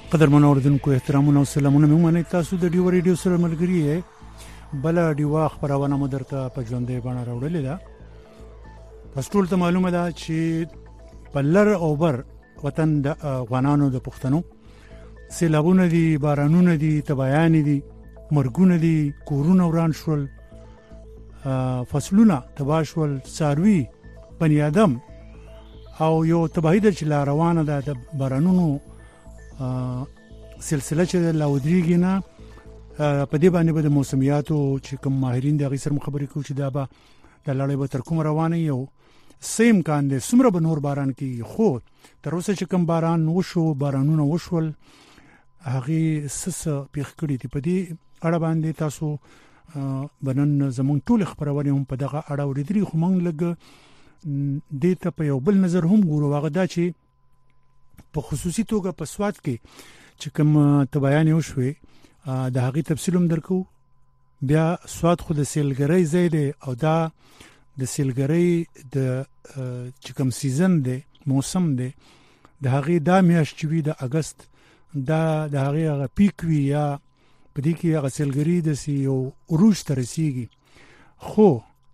قدرمن اوردونکو احترامونه او سلامونه مې منئ تاسو د ډیو ریډیو سره ملګری یې بل ډیو خبرونه مو درته په ژوندې باندې راوړلې ده. تاسو ټول ته معلومه ده چې بلر او بر وطن د افغانانو د پښتنو سیلابونه دي، بارانونه دي، تبایان دي، مرګونه دي، کورونه وران شول، فصلونه تباه شول، څاروي، بني آدم او یو تباهي د چلا روانه ده د بارانونو سلسله چې لاودریږي نه. په دې باندې به د موسمیاتو چې کوم ماهرین د غي سره خبرې کوي چې دا به د لړۍ به تر کوم روانه یو سیم کاندې سمره به نور باران کې خو تر اوسه چې کوم باران وشو، بارانونه وشول، هغه سس پیښ کړی دي. په دې اړه باندې تاسو بنن زمونږ ټول خبرونه هم په دغه اړه ورېدري، خو مونږ لګ دې ته په یو بل نظر هم ګورو. هغه دا چې په خصوصي توګه په سواد کې چې کوم تبایان یو شوي د هغې تفصیل هم درکو. بیا سواد خو د سیلګرۍ ځای دی او دا د سیلګرۍ د چې کوم سیزن دی، موسم دی، د هغې دا میاشت چې وي د اګست، دا د هغې هغه پیک وي یا په دې کې هغه سیلګري داسې یو عروج ته رسیږي. خو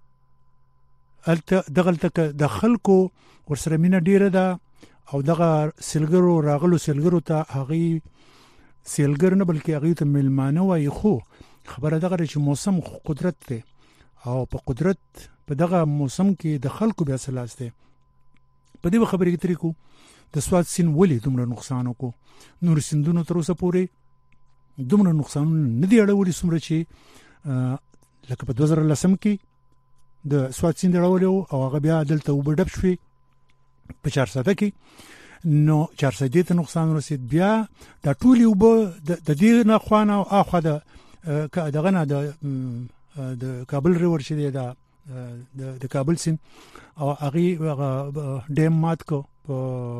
دغلته د خلکو ورسره مینه ډیره ده او دغه سیلګرو راغلو سیلګرو ته هغې سیلګر نه بلکې هغې ته میلمانه وایي. خو خبره دغه چې موسم قدرت دی او په قدرت په دغه موسم کې د خلکو بیا سلاس دی. په دې خبرې کې طریقو د سواد سین ولې دومره نقصان وکړو. نور سیندونو تر اوسه پورې دومره نقصانونه نه دي اړولي څومره چې لکه په 2010 کې د سواد سیند اړولی او هغه بیا دلته اوبه ډپ شوې په 400 کې، نو 400 ته نقصان ورسید. بیا د ټولې اوبه د دې نه خوانه او اخوا دغه نه د کابل ریور چې دی د کابل سیند او هغې ډیم مات کو په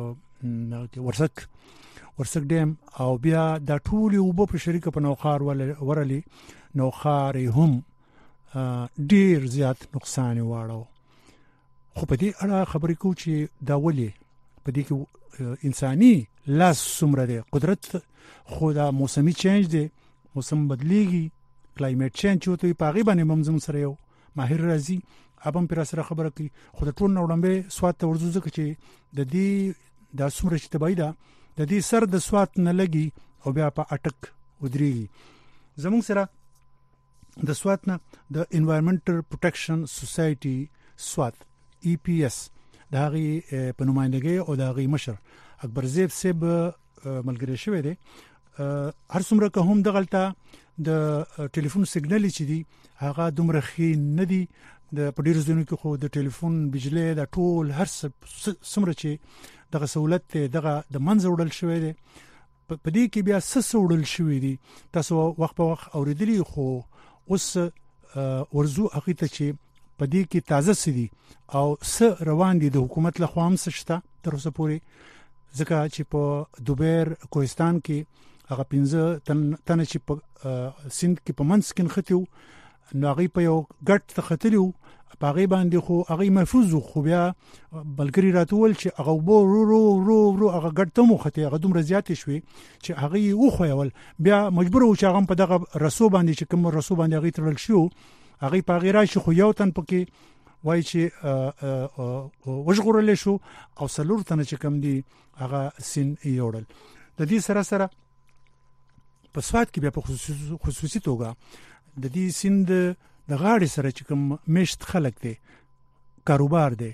ورسک ډیم او بیا د ټولې اوبه په شریکه په نوخار ورلي. نوخار هم ډیر زیات نقصان واړو. خو په دې اړه خبرې کوو چې دا ولې په دې کې انساني لاس څومره دی. قدرت خو دا موسمي چینج دی، موسم بدلیږي، کلایمیټ چینج چې وته په هغې باندې هم زموږ سره یو ماهر راځي اب هم پر سره خبره کوي. خو د ټول نه وړاندې سواد ته ورځو ځکه چې د دې دا څومره چې تبعید ده د دې سر د سواد نه لګي او بیا په اټک ودرېږي. زموږ سره د سواد نه د انوایرمنټل پروټیکشن سوسایټي سواد EPS د هغې په نمایندګۍ او د هغې مشر اکبر زیب صاحب ملګری شوی دی. هر څومره که هم دغلته د ټلیفون سیګنل چې دی هغه دومره ښې نه دي په ډېرو ځایونو کې، خو د ټلیفون بجلی د ټول هر څومره چې دغه سهولت دی دغه د منځه وړل شوی دی. په دې کې بیا څه وړل شوي دي تاسو وخت په وخت اورېدلي، خو اوس ورځو هغې ته چې په دې کې تازه څه دي او څه روان دي د حکومت له خوا هم څه شته تر اوسه پورې. ځکه چې په دوبیر کوهستان کې هغه 15 تنه چې په سیند کې په منځ کې نښتي وو، نو هغې په یو ګټ ته ختلي وو، په هغې باندې خو هغې محفوظ وو. خو بیا ملګري راته وویل چې هغه اوبه ورو هغه ګټ ته هم وختې، هغه دومره زیاتې شوې چې هغه یې وښویول. بیا مجبور وو چې هغه هم په دغه رسو باندې چې کوم رسو باندې هغې تړل شي هغې په هغې راشي. خو یو تن پکې وایي چې وژغورلی شو او 4 تنه چې کوم دي هغه سیند یوړل. د دې سره سره په سواد کې بیا په خصوصي توګه د دې سیند د غاړې سره چې کوم میشت خلک دی، کاروبار دی،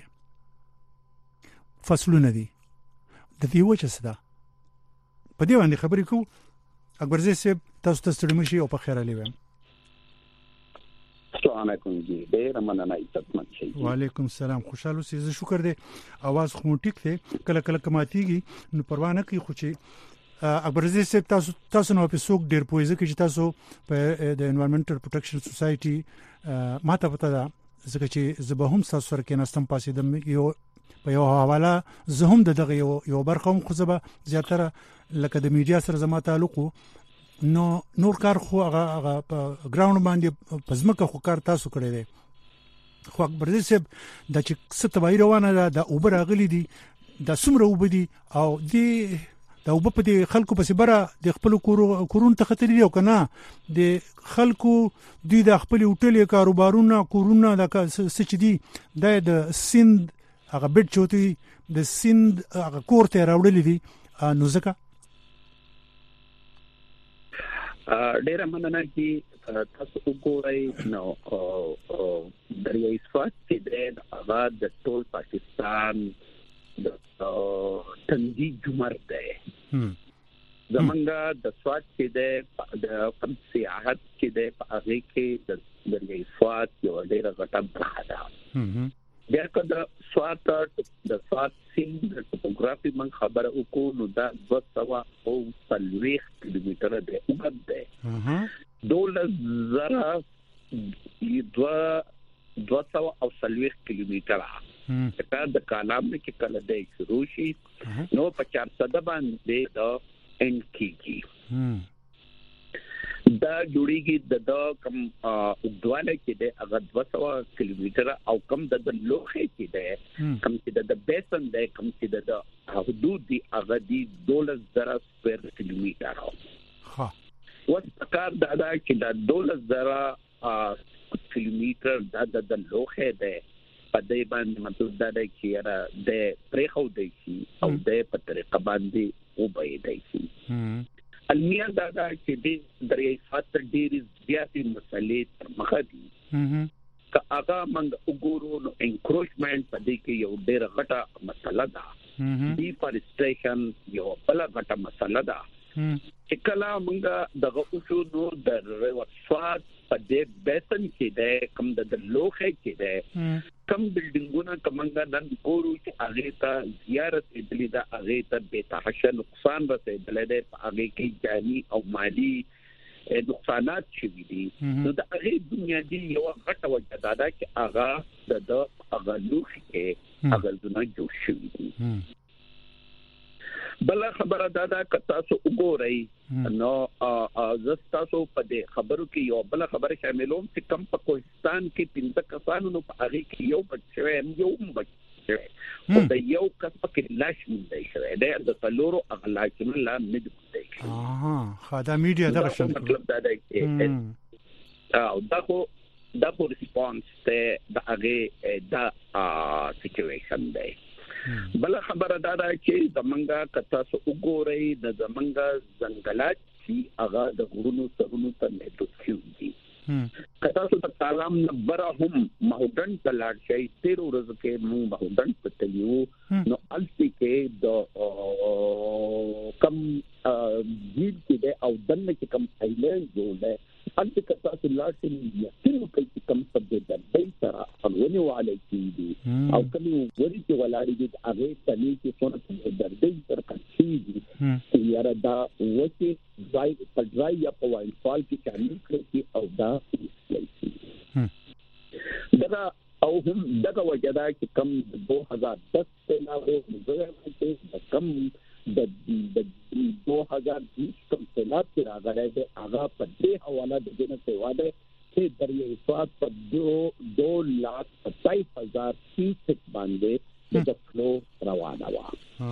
فصلونه دي، د دې وجه څه ده په دې باندې خبرې کوو. اکبرزی صاحب تاسو ته ستړي مه شئ او په خیر علي وایم. السلام علیکم جی، ډېره مننه عزتمن شئ. وعلیکم السلام، خوشحال اوسئ. زه شکر دی اواز خو ټیک دی، کله کله کماتیږي نو پروا نه کوي. خو چې اکبرزی صاحب تاسو نو په څوک ډېر پوهیږئ چې تاسو په د انوایرمنټل پروټیکشن سوسایټي ماته پته ده، ځکه چې زه به هم تاسو سره کېناستم پاسېدم یو په یو حواله زه هم دغه یو برخه هم، خو زه به زیاتره لکه د میډیا سره زما تعلق و نو نور کار خو هغه په ګراوند باندې په ځمکه خو کار تاسو کړی دی. خو اکبرزی صاحب دا چې څه تباهي روانه ده، د اوبه راغلي دي، دا څومره اوبه دي او دې دا وب په دې خلکو په سبره د خپل کورون ته خطر دی او کنه د خلکو د خپل هوټل کاروبارونه کورونه د سچ دي د سند هغه بیت چوتي د سند هغه کور ته راوړل دي نو ځکه ډېر مننه چې تاسو وګورئ نو دریای سوات چې د آباد د ټول پاکستان د تندي جمر ده زمونږ د سوات چې د کم سیاحت چې د هغه کې د دریای سوات یو ډېر غټه برخه ده بیا کله سوات سیند د ټوپوګرافي من خبره وکړو نو دا 240 کیلومتره ده وګد ده 240 کیلومتره دا د کالام کې کله د شروع شي نو 400 باندې د ان کیږي دا جوړیږي د کم وګواله کې د هغه 200 کیلومتره او کم د لوخه کې ده کم چې د بیسن ده کم چې د حدود دی هغه دی 12000 سکوير کیلومتره ها وسکار دا چې د 12000 کیلومتر د لوخه ده په دې باندې مطلب دا دی چې د پرېخو دی او د په طریقه باندې وبې دی المیا دا چې د دریای سوات ډېری زیاتې مسلې تر مخه دي که هغه موږ وګورو نو انکروچمنت په دې کې یو ډېر غټه مسله ده ډیفارسټریشن یو بل غټه مسله ده چې کله موږ دغه اصول نو د سوات په دې بیسن کې ده کوم د لوخه کې ده کم بلډینګونه کومنګ نن ګورو چې هغه ته زیارت دلی دا هغه ته به تحشه نقصان رسیدلی دی هغه کې جانی او مالی نقصانات شوي دي نو د هغه بنیادی یو غټه وجه دا ده چې هغه د هغه لوخه کې هغه ځنه جوړ شوي دي بل خبره دا ده که تاسو وګورئ نو زستاسو په دې خبرو کې یو بل خبره شاملوم چې کم په کوهستان کې 15 کسانو نو په هغه کې یو بچو یو بچو او د یو کس په لاش مونږ شوی د تلورو اغلاچنه لا نه دی خدا میډیا دا څه مطلب دا دی چې او دا خو ریسپانس ته د هغه دا سچويشن دی بل خبره دا ده چې زمونږه کتا سو وګورئ د زمونږه ځنګلات چې هغه د غرونو سرونو ته محدود کیږي کتا سو د کالام نبره هم مهودن تلاړ شي 13 ورځې کې مو مهودن پتلیو نو الفی کې د کم جیل کې او دنه کې کم ایلند جوړه الفی کتا سو لاټ یقین کوي کم څه د دې سره اغونی وعلي کیږي او کله ورې چې ولاړې دي هغه تلې چې څونه د دې سره کېږي چې یاره دا وڅې ځای په ځای یا په وایل فال کې شامل کړي او دا دا او هم دغه وجدا چې کم 2010 ته لاغو زغه کې کم د 2020 کم سلاب کې راغلی دی هغه په دې حواله د جنت سیواده چې دریای سوات په 2,27,000 فیټ باندې د فلو روانه و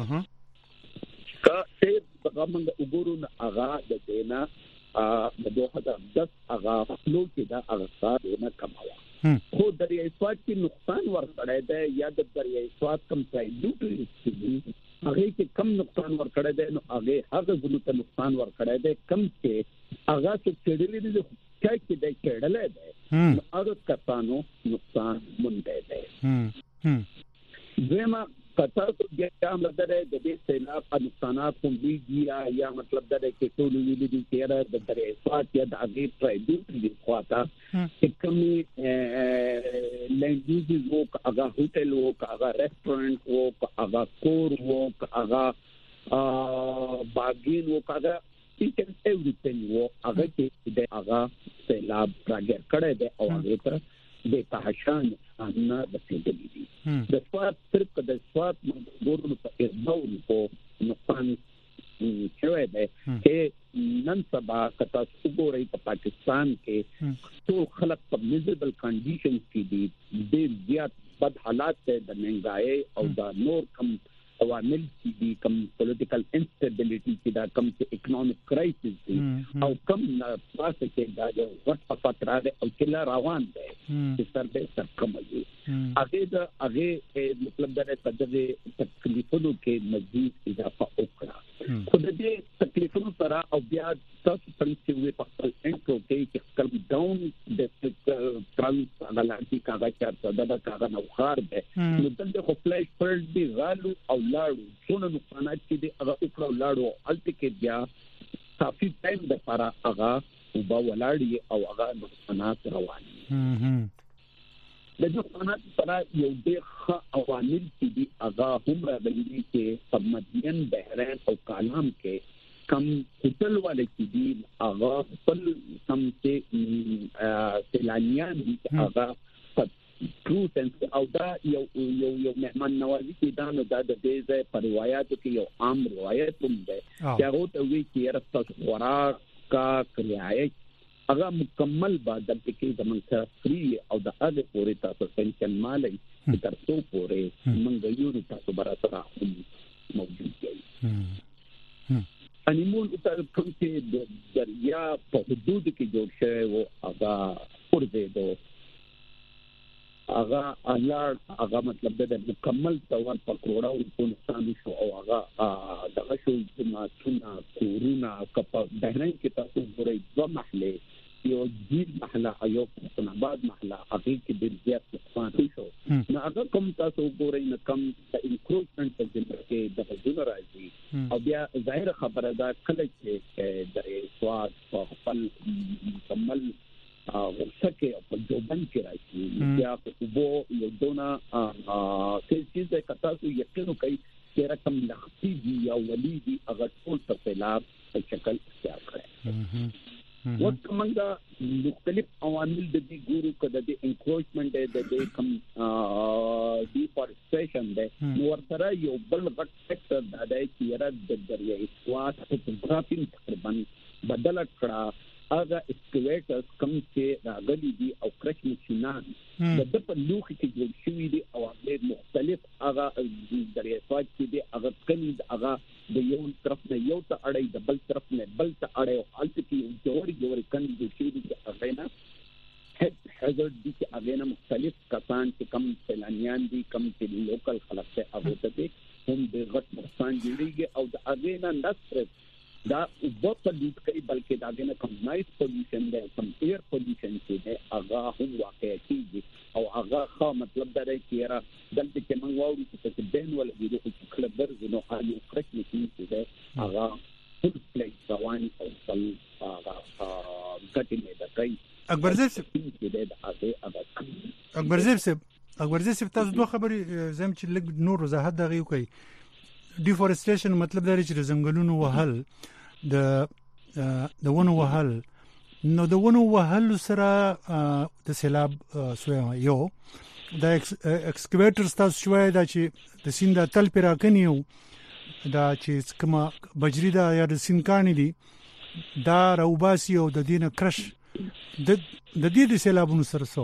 که څه موږ وګورو هغه د دینا د 2010 هغه فلو کې دا هغه نه کماوه خو دریای سوات کې نقصان ورکړی دی یا د دریای سوات کم پرایډوټ هغه کې کم نقصان ورکړی دی نو هغه غلو ته نقصان ورکړی دی کم چې هغه څه چړلې دي چې د چړلې دی هغه کسانو نقصان مونږ دی زما کتا بیا هم لدره د دې سیلاب نقصانات کوم دي یا مطلب دا چې ټول ویلي دي چې د دریای سوات یا د هغه پرایډوټ دي خواته چې کومي لینډ یوزز وو هغه هوټل وو هغه ریسټورانټ وو هغه کور وو هغه باغین وو هغه each and everything وو هغه چې د هغه سیلاب راګر کړه د او هغه ته د تحشان ان د سیدلی دي د سوات صرف د سوات ګورو په ارباو په نقصان شوی دی چې نن سبا کتا وګورئ په پاکستان کې ټول خلک په میزربل کنډیشنز کې دي ډېر زیات بد حالات د منګای او د نور کم عوامل دي کوم پولیټیکل انسټیبিলিټي چې دا کوم اکونومیک کرایسس دي او کوم پاسه کې دا وخت په فتره ده او کله روان ده چې سر به سر کومي هغه مطلب دا چې تکلیفونو کې مزید اضافه وکړه خو دې تکلیفونو سره او بیا تاسو پرې وي په خپل انټرو کې چې کلم ډاون د ترانس انالایتیک هغه چارته دا کاغه نو خار ده نو دلته خو فلیش پر دی غالو او لاړو څونه نقصانات چې دی هغه وکړو لاړو الته کې بیا کافي ټایم د لپاره هغه وبا ولاړی او هغه نقصانات رواني د نقصانات سره یو ډېر عوامل چې دی هغه هم راغلي چې په مدین بحرین او کالام کې کم هوټل والے چې دی هغه خپل سم چې سیلانیان دي هغه ټرو سنس او دا یو مهمان نوازي چې دا نو د دې ځای په روایتو کې یو عام روایت هم ده چې هغه ته وی چې راسته خوراک کا کرایه هغه مکمل بعد د کې زمونږ سره فری او د هغه پورې تاسو پنشن مالي تر څو پورې موږ یو تاسو برابر موجود دي انیمون تر کوم چې د دریا په حدود کې جوړ شوی او هغه ورته دو هغه مطلب د مکمل تور په کروڑاو په نقصان شو او هغه دغه شو جماعتونه کورونا کپا بهرین کې تاسو ګورئ دوه محله یو جدید محله ایو په آباد محله هغه کې د زیات نقصان شو نو هغه کوم تاسو ګورئ نه کم د انکروچمنت په ځای کې د غوډه راځي او بیا ظاهر خبره ده کله چې د سواد په خپل مکمل ورسکه په جوبن کې راځي یا په وبو یو دونه چې تاسو یقین کوي چې رقم لختي دي یا ولي دي هغه ټول په خلاف په شکل اختیار کړي وکمنګه مختلف عوامل د دې ګورو کده د انکروچمنت د دې کم ډیفورستیشن ده نو ورسره یو بل غټ فیکټر دا دی چې را د دریاي سواد ټوپوګرافي تقریبا بدل کړه هغه اسکیویټرز کوم چې راغلي دي او کرش ماشينان د په لوخي کې جوړ شوی دي او مختلف هغه دریاي سواد چې دي هغه کلی هغه د یو طرف نه یو ته اړای د بل طرف نه بل ته اړای او الته کې جوړي کندي جوړ شوی دي هغه نه هزارد دي چې هغه نه مختلف کسان چې کم سیلانیان دي کم چې لوکل خلک ته هغه ته هم د غټ نقصان جوړيږي او د هغه نه نصر دا وبته د کوي بلکې دا نه کوم نایس پولیوشن ده کوم ایر پولیوشن چې ده هغه هم واقع کیږي او هغه خو مطلب دا دی چې را دلته کې موږ وایو چې بین ول دي چې کله برزنو علي کرکټ چې ده هغه فل پلیټ رواني او فل هغه ګټنه ده کوي اکبر زیب تاسو دوه خبرې زم چې لګ نور وضاحت دغه کوي ډیفورستیشن مطلب دا چې زنګلونو وهل د ونو وهل نو د ونو وهل سره د سیلاب یو د ایکسکیویټرز تاسو شوی دا چې د سیند تل پیراکنیو دا چې کما بجری دا یا د سینکانی دي دا روباسي او د دینه کرش د دې د سیلابونو سره سو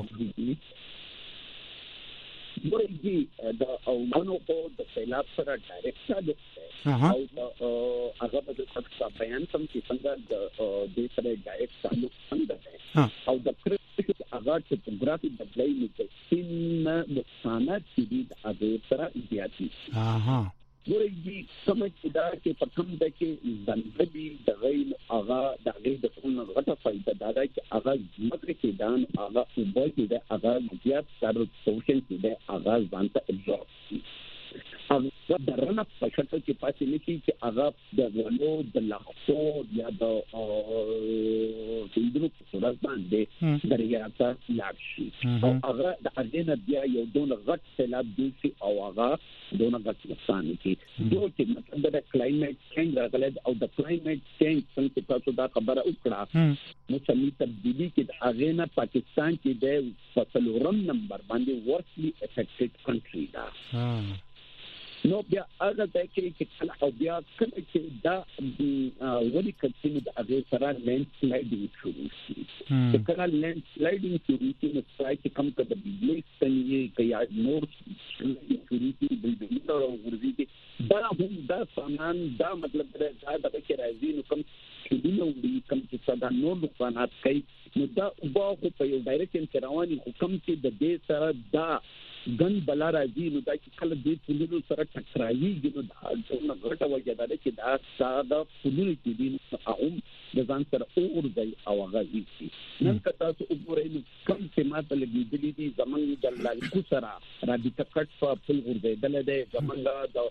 ورګي دا او منو په د سیلاب سره ډایرکټ تعلق او هغه د خپل بیان سم چې څنګه د دې سره ډایرکټ تعلق څنګه ده او د کرکټ هغه ټوپوګرافي بدلای نه سین نقصانات چې د هغه سره زیاتی ورګي سمجه دا چې په کوم د کې ځنګلي د غیر هغه د غیر د ټول غټه فائدہ دا ده چې هغه مکر کې دان هغه وبو چې د هغه زیات سره پوشن چې د هغه ځانته ابزورب هغه درنه په شکل کې پاتې نشي چې هغه د ولو د لخصو یا د سیندرو په صورت باندې دریا ته لاړ شي او هغه د اذن بیا یو دون غټ سیلاب دی او هغه دونه غټ نقصان کوي دوی چې مطلب د کلایمټ چینج راغلی او د کلایمټ چینج څنګه تاسو دا خبره وکړه موسمي تبدیلی کې د هغه نه پاکستان کې د فصلورم نمبر باندې ورسلی افیکټډ کنټری دا نو بیا هغه د کې کله او بیا کله چې دا ولي کله د هغه سره لینډ سلایډینګ شروع شي کله لینډ سلایډینګ شروع شي نو څنګه کم کده بجلی ستنې کې یا نور شروع شي بلډینګ او ورځي دا هم دا سامان دا مطلب دا د کې راځي نو کوم چې نو دې کوم چې صدا نور نقصانات کوي نو دا وبو په یو ډایرکشن کې رواني حکم چې د دې سره دا ګن بلا راځي نو دا چې کله دې پولیسو سره ټکرایي نو دا څنګه غټه وجه ده چې دا ساده پولیسو کې دي هم د ځان سره اورځي او غږی شي نن کته تاسو وګورئ نو کوم چې ماته لګیدلې دي زمونږ د لایکو سره رابطه کټ په خپل ورځي دله ده زمونږ د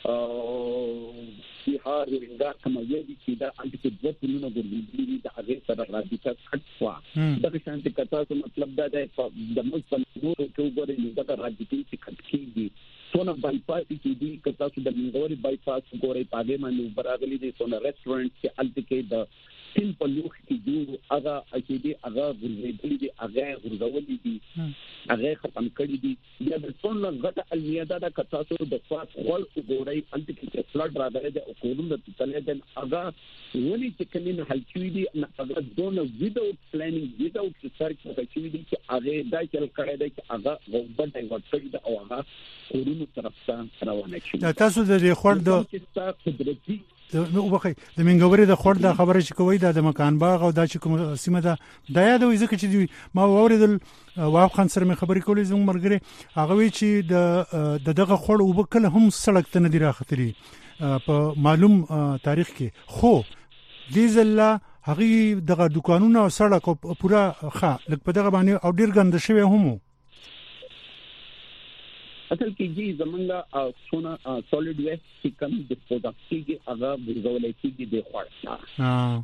بهار ورنګا کومه یی چې دا انټي کې د پلونو ګرځېدلې د هغه سره رابطه کټ وا دا شانتي کته څه مطلب دا ده د موږ په نور کې وګورئ نو دا رابطه چې کټ کیږي سونه بایپاس کې دي کته څه د منګوري بایپاس وګورئ پاګې باندې برابرلی دي سونه ریسټورانټ چې الټ کې د تین په لوخ کې دي هغه چې دي هغه ګرځېدلې دي هغه ګرځولې دي هغه ختم کړې دي د څونه غټه المیاده دا کته څه د فاس خپل وګورئ الټ کې فلډ راغلی د کورونو د تلې د هغه ولې چې کله حل کړی دي هغه دونه ویداوت پلانینګ ویداوت ریسرچ کوي دي چې هغه دا چل کړی دی چې هغه غوډه ډایورټ کړی دی او هغه کورونو طرف ته روانه شي تاسو د خورد قدرتي نو وبخي د منګوري د خورد د خبره چې کوي د مکان باغ او د چې کوم سیمه ده د یاد وي ځکه چې ما اوریدل واف خان سره مې خبرې کولې زموږ مرګري هغه وی چې دغه خور وبکل هم سړک ته نه دی راختري په معلوم تاریخ کې خو دیزله هغه دغه دکانونه او سړک پورا ښه لکه په دغه باندې او ډیر ګند شوی هم اصل کې جی زمونږه سونه سولید ویسټ چې کوم ډسپوز اپ کېږي هغه ورزولای کېږي د خوړا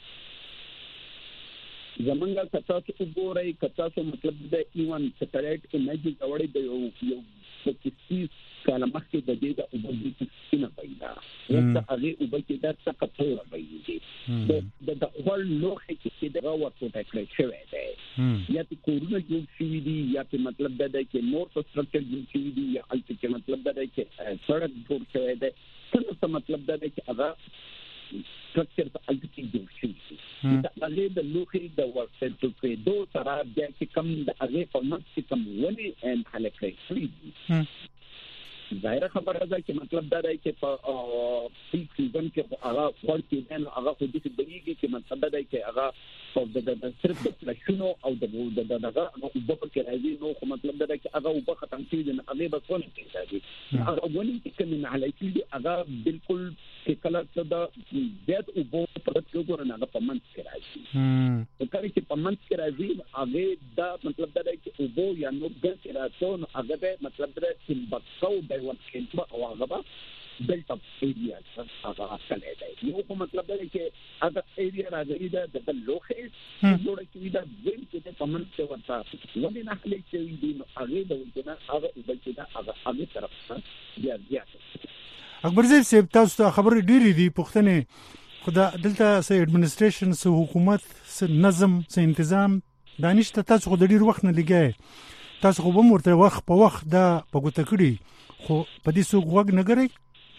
زمونږه کتا څه وګورئ کتا څه مطلب د ایون سټلایټ انرژي جوړې د یو 25 کاله مخکې د دې د اوبو سینه پیدا ورته هغه اوبو کې د تکثر پیدا د خپل لوخه کې د راوړو ټکړې شوی دی یا په کورونه جوړ شي دي یا په مطلب د کې نور سټرکچر جوړ شي دي یا الته کې مطلب د کې سړک جوړ شوی دی څه مطلب د کې هغه سټرکچر په الته کې جوړ شي دا هغه د لوخه د ورته په دوه سره د کې کم د هغه په منځ کې کم ونی ان هلکې ظاهر خبره ده چې مطلب دا دی چې په پیک سیزن کې هغه خپل کې نه هغه خو دې بریږي چې مطلب دا دی چې هغه او د صرف د فلشونو او د دغه اوبه کې راځي نو خو مطلب دا دی چې هغه اوبه ختم کیږي نه هغه بس ونه کیږي هغه ونی چې کوم علاقې دي هغه بالکل چې کله څه د زیات اوبه پرد کوو نه هغه په منځ کې راځي کله چې په منځ کې راځي هغه دا مطلب دا دی چې اوبه یا نو ګل کې راځي نو هغه مطلب دا چې بکاو ورکه او هغه بلټ اپ ایریا هغه اصل دی یو په مطلب دی چې هغه ایریا راځي د لوخه جوړه کیږي د وین کې په منځ کې ورته ولې نه خلک چې دی نو هغه د ونه هغه بلکې دا هغه طرف ته بیا اکبر زیب تاسو ته خبر ډیری دی پښتنه خدا دلته سه اډمنستریشن سه حکومت سه نظم سه تنظیم دانش ته تاسو خو د ډیر وخت نه لګای تاسو خو به مرته وخت په وخت دا په ګوته کړی خو په دې څوک وګ نه کوي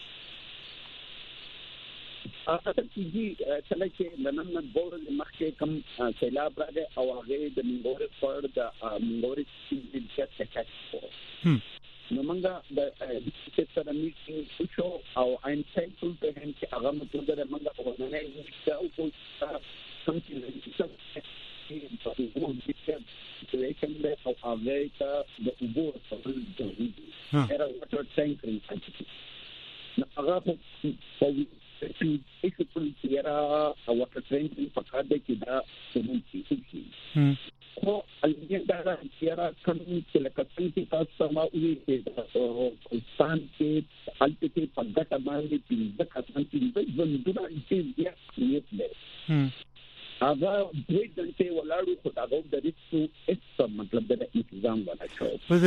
اته چې کله چې نن بورل مخکې کم سیلاب راغی او هغه د منګوري فور د منګوري چې چې تاسو نو موږ د سره میټینګ شو او ان ثانکفul ته هم چې هغه مطلب د موږ په ونه نه او کوم چې په دې situation that of America the Uber era water tank na aga po ito era water tank pakade kida sumiti ko aliyada era kami sila kasanti kasama uwi stan ke alte ke pagata mali pinda kasanti vendura itiya yes هغه دوی دلته ولاړو خو هغه د ریسو اس مطلب د انتظام ولا شو په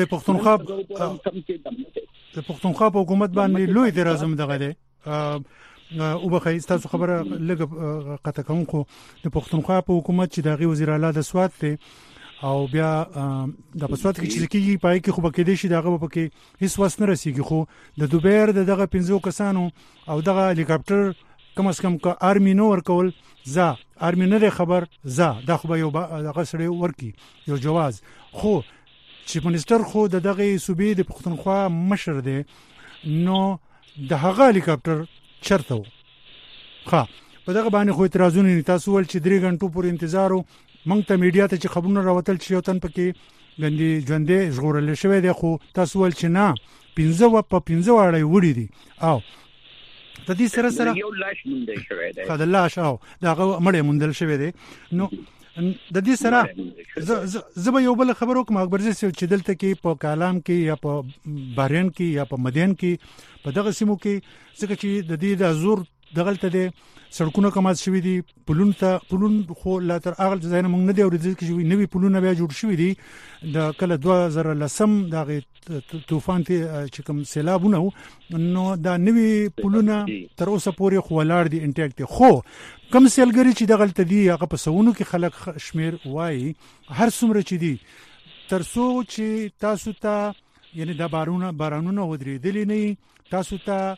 پښتونخوا په حکومت باندې لوی درازم دغه دی او بخای تاسو خبره لګ قطه کوم خو د پښتونخوا په حکومت چې دغه وزیر اعلی د سواد ته او بیا د پسوات کې چې کیږي پای کې خو بکې دي شي دغه پکې هیڅ وس نه رسیږي خو د دوبیر دغه 15 کسانو او دغه هلیکاپټر کم از کم کا آرمي نو ورکول زه آرمي نه خبر زه دا خو یو دغه سړی ورکی یو جواز خو چیف منسٹر خو دغه صوبې د پښتونخوا مشر دی نو د هغه هلیکاپټر چرته ښه په دغه باندې خو اعتراضونه تاسو ول چې 3 غنټو پورې انتظار مونږ ته میډیا ته چې خبرونه راوتل چې یو تن پکې غندي ژوندې ژغورل شوی دی خو تاسو ول چې نه 15 واړی وړي دي او د دې سره یو لاش مونږ شوی دی خدای لاش او دغه مړې مونږ شوی دی نو د دې سره زه یو بل خبرو کوم اکبر زه چې دلته کې په کالام کې یا په بارین کې یا په مدین کې په دغه سیمو کې څنګه چې د دې د زور دغلته دي سړکونه کمات شوي دي پلون خو لا تر اغل ځای نه مونږ نه دی اورېدل چې نوې پلونه بیا جوړ شوي دي د کله 2010 دغه طوفان چې کوم سیلابونه نو دا نوې پلونه تر اوسه پورې خو ولاړ دي انټیک دي خو کم سیلګری چې دغلته دي هغه په سونو کې خلک شمیر وایي هر څومره چې دي تر څو چې تاسو ته یعنی دا بارانونه ودرېدلي نه تاسو ته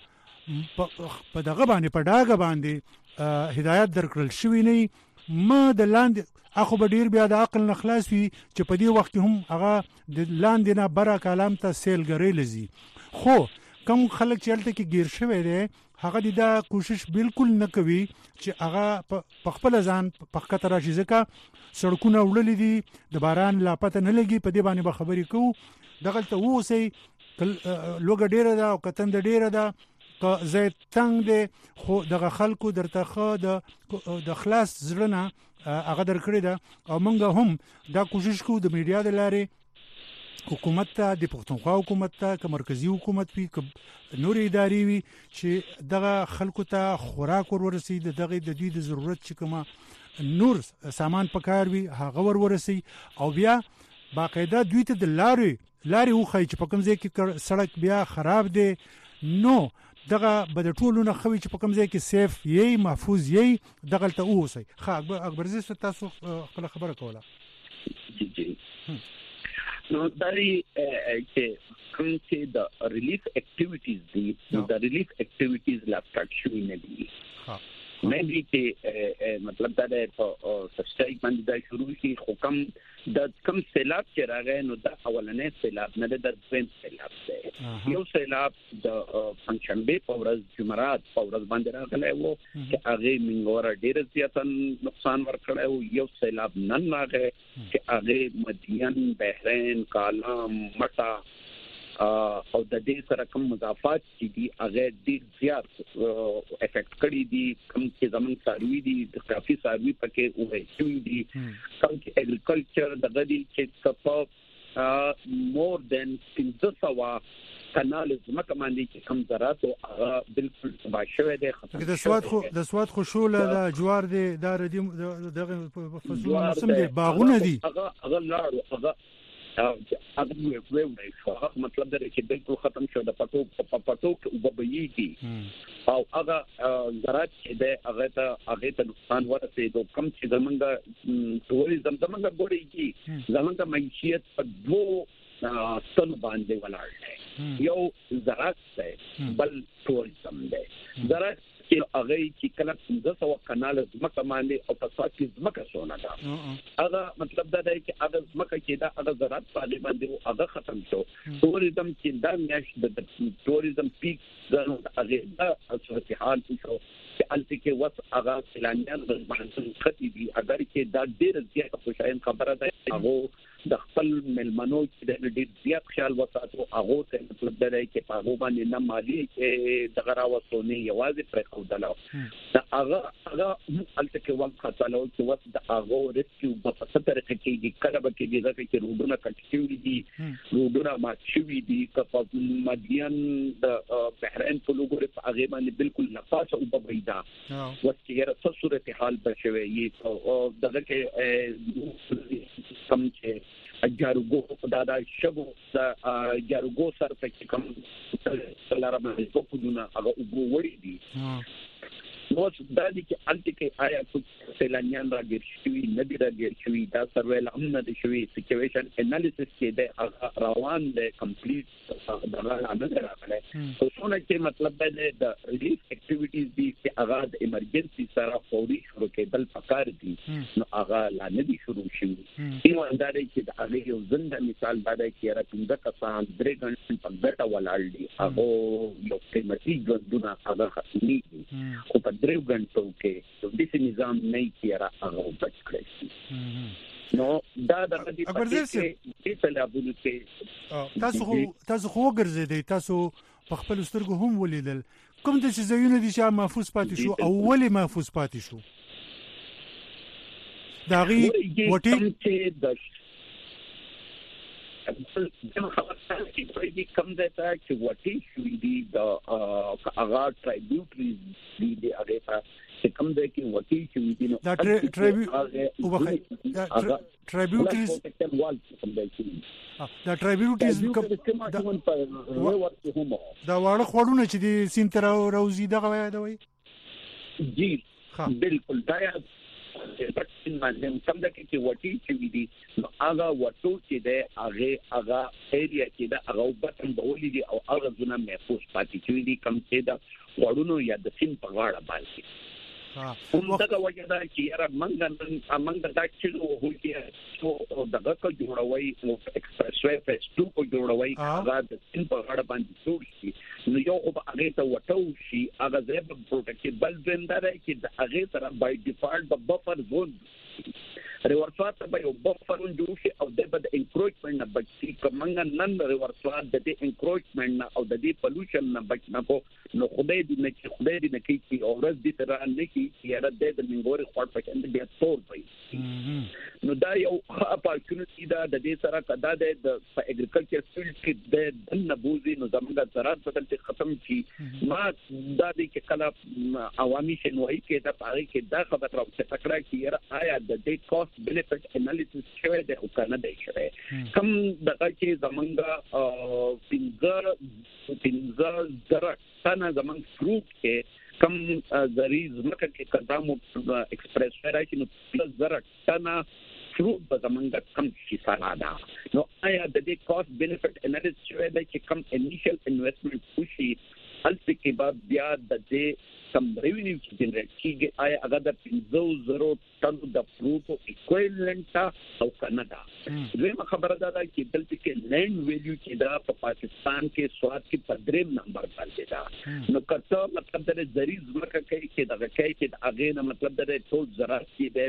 په دغه باندې په ډاګه باندې هدایت درکړل شوی نه ما د لاندې اخو به ډیر بیا د عقل نه خلاص وي چې په دې وخت هم هغه د لاندې نه بره کلام ته سیلګری لزي خو کم خلک چې هلته کې گیر شوی دی هغه دا کوشش بالکل نه کوي چې هغه په خپل ځان په خطر راشي ځکه سړکونه وړلې دي د باران لا پته نه لګي په دې باندې به خبرې کوو دغلته اوسئ لوګه ډیره ده او کتند ډیره ده که زه تنگ دی خو دغه خلکو درته خو د خلاص زړه نه هغه درکړی ده او موږ هم دا کوشش کوو د میډیا د لارې حکومت ته د پښتونخوا حکومت ته که مرکزی حکومت وي که نورې ادارې وي چې دغه خلکو ته خوراک ورسي دغه د دوی د ضرورت چې کومه نور سامان پکار وي هغه ورسي او بیا باقاعده دوی ته د لارې وخی چې په کوم ځای کې سړک بیا خراب دی نو دغه به د ټولو نه خوي چې په کوم ځای کې سیف یې محفوظ یې دغلته اوسئ ښه اکبر زه تاسو خپل خبره کوله جی نو داري چې کوم چې د ریلیف اکټیویټیز دي د ریلیف اکټیویټیز لا سٹارټ شوي نه دي مې دي چې مطلب دا د سستای باندې دا شروع شي خو کم سیلاب چې راغی نو دا اولنې سیلاب نه د دویم سیلاب دی یو سیلاب د پنځشنبه په ورځ جمعرات په ورځ باندې راغلی وو چې هغه منګور ډیر زیات نقصان ورکړی وو یو سیلاب نن راغی چې هغه مدین بحرین کالام مټا او د دې سره کوم مضافات چې دي هغه ډیر زیات افیکټ کړي دي کوم چې زمون ساروي دي د کافي ساروي پکې وې چې دي کوم چې اګریکلچر د غدي چې سپا مور دین 300 کانال زمکه باندې چې کوم زراعت او بالکل تباشوي دي د سواد خو شوله د جوار دي دغه فصلونه موسم دي باغونه دي هغه لاړو هغه وې شو مطلب دا چې بالکل ختم شو د پټو کې وبېږي او هغه زراعت چې د هغه ته نقصان ورسېدو کم چې زمونږ ټوریزم زمونږ ګورېږي زمونږ معیشت په دوه ستن باندې ولاړ دی یو زراعت دی بل ټوریزم دی زراعت چې هغه چې کله 200 کانال زمکه باندې او پسات کې زمکه سونه دا هغه مطلب دا دی چې هغه زمکه چې دا هغه زراعت باندې هغه ختم شو ټوریزم چې دا میاش د ټوریزم پیک هغه دا صورتحال شو چې الته کې وس هغه سیلانیان باندې ختی دي اگر چې دا ډیر زیات خوشاین خبره ده هغه د خپل ملمنو چې د ډیر زیات خیال وساتو هغه ته مطلب دا دی چې په هغه باندې نه مالی چې د غراوسونه یوازې پر خودلو دا هغه الته کې وخت خاطلو چې وس د هغه ریسکیو په څه طریقې کې کله به کې دغه کې روډونه کټیږي دي روډونه ماچوي دي په مدین د بحرین په لګوري په هغه باندې بالکل نفاس او بيدا وسیره څه صورت حال بشوي او دغه کې سم چې جارګو دا شګو دا جارګو سره چې کوم لاره باندې په دونه هغه وګوري دي نو دا دي چې انټي کې آیا څو سیلانیان راګیر شوي نه دي راګیر شوي دا سرویل هم نه دي شوي سچويشن انالیسس کې د روان د کمپلیټ دا نه راغلی خو څونه چې مطلب د ریلیف اکټیویټیز دي چې هغه د ایمرجنسي سره فوري شروع کېدل پکار دي نو هغه لا نه دي شروع شوي نو انداري چې د هغه یو زنده مثال دا دی چې را پنځه کسان 3 غنټې په ګټه ولاړ دي هغه یو قیمتي ژوندونه هغه ختمي خو په 3 غنټو کې د دې نظام نه کیرا هغه بچ کړی نو دا د دې په کې څه لا بده کې تاسو خو ګرځیدئ تاسو په خپل سترګو هم ولیدل کوم د ځایونو دي چې محفوظ پاتې شو او ولې محفوظ پاتې شو داغي وټي چې د خبره چې کوم ځای ته چې وټي شوې دي د هغه ټرایبیوټریز دي هغه ته چې کوم ځای کې وټي شوې دي نو ټرایبیوټریز دا ټرایبیوټریز دا واړه خوړونه چې د سین تر روزي دغه وایي جی بالکل دا پټین باندې کوم د کې وټي چې دي نو هغه وټو چې ده هغه ایریا چې ده هغه وبتن بولې دي او هغه زونه محفوظ پاتې چې دي کوم چې دا وړونو یا د سین په غاړه باندې دا وجه دا چې را منګ دا چې وو چې دغه کو جوړوي نو ایکسپریس وے فیس 2 کو جوړوي هغه د سین په غاړه باندې جوړ شي نو یو په هغه ته وټو شي هغه زه په پروټیکټیبل زندره کې د هغه سره بای ډیفالت په بفر زون ریورسات به یو بفر جوړ شي او د انکروچمنت نه بچي کومنګ نن ریورسات د انکروچمنت نه او د پولوشن نه بچنه کو نو خدای دې نه کوي چې اورز دې تر نه کی یاره د منګوري خپل پښند بیا ټول وي نو دا یو اپورتونټی دا د دې سره کدا د اګریکلچر فیلډ کې د نبوزي نو زموږ زراعت بدل ختم شي ما دا دې کې کله عوامي شنوي کې دا پاره کې دا خبر راوځي تکړه کې یاره آیا د دې کاست بینیفیټ انالیسس شوی دی او کنه دی شوی کوم دغه چې زمونږ پنځه زره څنګه زمونږ فروټ کې کم زریز مکه کې قدامو ایکسپریس راشي نو پلس زره څنګه فروټ به زمونږ کم شي سالادا نو آیا د دې کاست بینیفیټ انالیسس شوی دی چې کم انیشل انویسټمنټ وشي البته کې بعد بیا د دې کم ریوینیو چې جنریټ کیږي آیا هغه د 50,000 ټن د فروټو ایکویوالنت او کنادا دویمه خبره ده چې دلته کې لینډ ویلیو چې دا په پاکستان کې سواد کې په 3 نمبر باندې ده نو کته مطلب د زریز مکه کې چې دغه کې چې هغه نه مطلب د ټول زراعت کې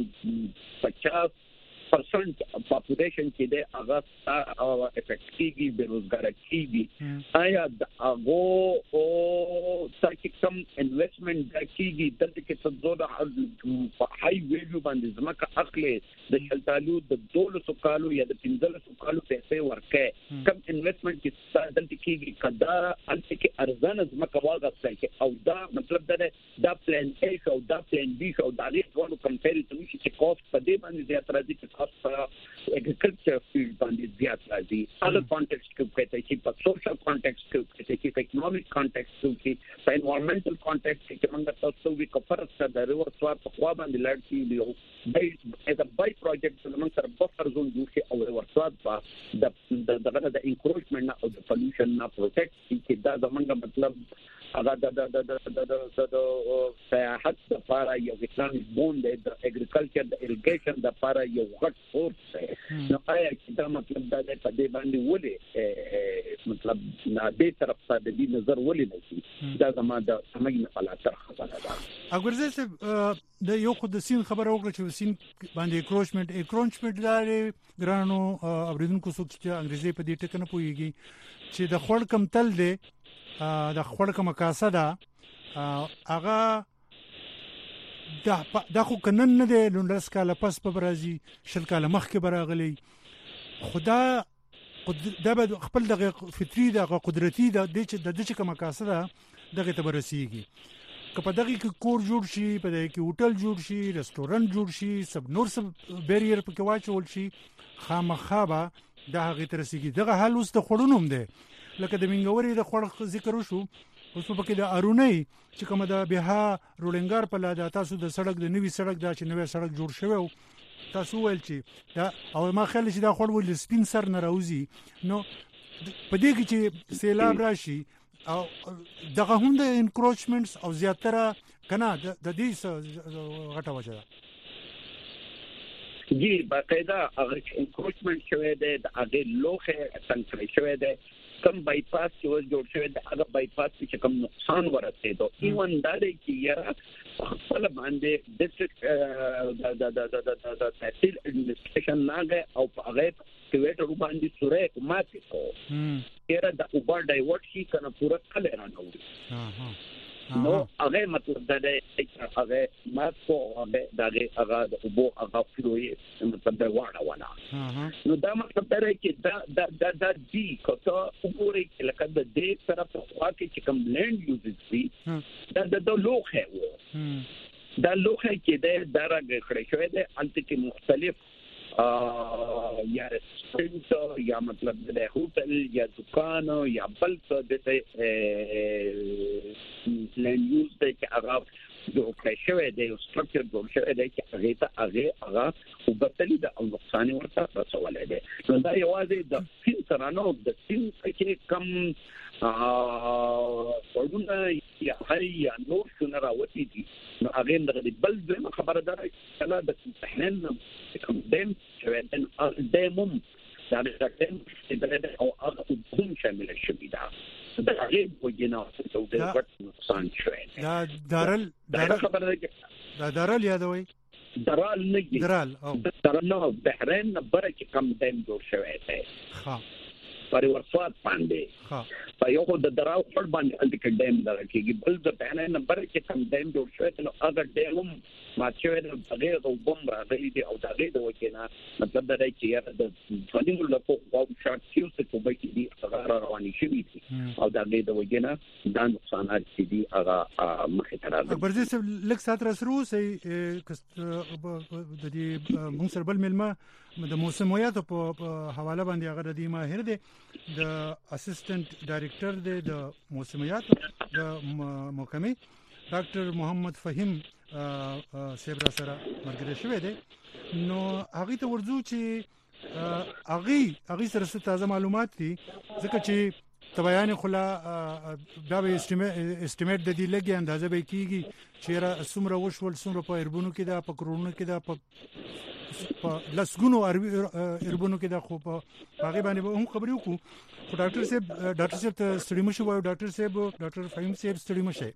د 50% پاپولیشن کې د هغه افیکټ کیږي بیروزګار کیږي آیا هغه او چې کوم انویسټمنټ کیږي دلته کې څه زړه هاي ویلیو باندې ځمکه اخلي د شلتالو د 200 کالو یا د 1500 کالو پیسې ورکه کوم انویسټمنټ کې دلته کیږي کدا الته کې ارزانه ځمکه واغستل کې او دا مطلب دا پلان A او دا پلان B او دا لري ټول کمپیریزن چې کاست په دې باندې زیات راځي چې اګریکلچر فیلډ باندې زیات راځي هغه کانټیکسټ کې کته چې په سوشل کانټیکسټ کې کته چې په اکونومیک کانټیکسټ کې په انوایرنمنټل کانټیکسټ کې موږ تاسو وی کفرس د ریور سوار په خوا باندې لړ کې از ا بای پروجیکټ موږ سره بفر زون جوړ او ریور سوار په د انکروچمنت او د پولوشن نه پروټیکټ کې دا زمونږ مطلب هغه د سیاحت لپاره یو اکونومیک بوند د اګریکلچر د اریګیشن لپاره یو غټ فورس دی نو آیا چې دا مطلب دا په دې باندې ولې مطلب نه دې طرف ته د دې نظر ولې نه شي دا زموږ د سمګ نه فلاتر خبره ده اګورځه د یو خود سین خبره وکړه چې سین باندې اکروچمنت لري ګرانو اوریدونکو څوک چې انګریزي په دې ټکنه پويږي چې د خړ کم تل دی د خړ کم کاسه ده هغه دا خو کنن نه دی لونډس کاله پس په برازي شل کاله مخکې براغلی خدا به خپل د فطري د قدرتي د دې کومه کاسه ده دغه ته برسيږي که په دغه کې کور جوړ شي په دغه کې هوټل جوړ شي رستورانت جوړ شي سب نور سب بیریر پکې واچول شي خامخابه د هغه ترسيږي دغه حل اوس د خړونوم دی لکه د منګوري د خړ ذکر وشو اوس په کې د ارونی چې کومه د بها رولنګار په لاده تاسو د سړک د نوي سړک دا چې نوې سړک جوړ شوی تاسو ویل چې دا او ما خیال چې دا خور ول سپین سر نه راوځي نو په دې کې چې سیلاب راشي او دغه هم د انکروچمنټس او زیاتره کنه د دې غټه وجه جی باقاعده هغه انکروچمنټ شوی دی د هغه لوخه څنګه شوی دی کم بایپاس چې وځ جوړ شوی دی هغه بایپاس چې کم نقصان ورسېدو ایون دا دی چې یاره خپل باندې د تحصیل اډمنسټریشن لاګه او هغه کویټر باندې سورې ماته کو یاره د اوبر ډایورټ شي کنه پورا کله رانه نو هغه مطلب دا دی چې هغه ماته هغه دغه هغه د اوبو هغه فلوي مطلب دا واړه نو دا مطلب دا چې دا دی کوته وګوري چې لکه د دې طرف خوا کې چې کوم لند یوزز دي دا لوخه وو دا لوخه کې د درګه کړی شوی دی انت کې مختلف یا رستورانت یا مطلب د هوټل یا دکان یا بل څه د لند یوز د چې هغه د اوپریشن د ستراکچر جوړ شوی دی چې هغه وبتلی د نقصان ورته رسولای دی نو دا یوازې د سین ترانو د سین کې کم ورونه یا هي نور څنګه راوتی دي نو هغه د بل د خبره ده چې د تحلیل کوم دیم چې دیم دا د او هغه کوم شامل شوی دا دا هغه وجنه څه د وخت نقصان شوی دا خبره دا درال یادوي درال نه درال او درال نو بحرین برکه کم دیم جوړ شوی دی ها پر ورسوات باندې ها په یو د دراو خپل باندې الټیکټ ډیم درکېږي بل د بحرین نمبر کې کم ډیم جوړ شوی نو هغه ډیم ما چې د هغه د بم راغلي دي او د هغه د وکینا مطلب دا چې یاره د فنډینګ له په او شارټ کیو څه په کې دي هغه رواني شوی دي او د هغه د وکینا د نقصانات چې دي هغه مخې ته راځي اکبر دې لک سات رسرو سي د دې موږ سره بل ملما د موسمیاتو په حواله باندې هغه د ماهر دی د اسسټنټ ډایریکټر دی د موسمیاتو د محکمې ډاکټر محمد فهیم سیبرا سره مرګ شوی دی نو هغه ته ورځو چې هغه سره تازه معلومات دي ځکه چې تبیان خلا دا به استیمیټ د دې لګي اندازه به کیږي چې را سمره وشول سمره په اربونو کې دا په کرونو کې دا په لسګونو اربونو کې دا خو په هغه باندې هم خبرې وکړو خو ډاکټر صاحب ته ستړي مشو وایو ډاکټر فهیم صاحب ستړي مشه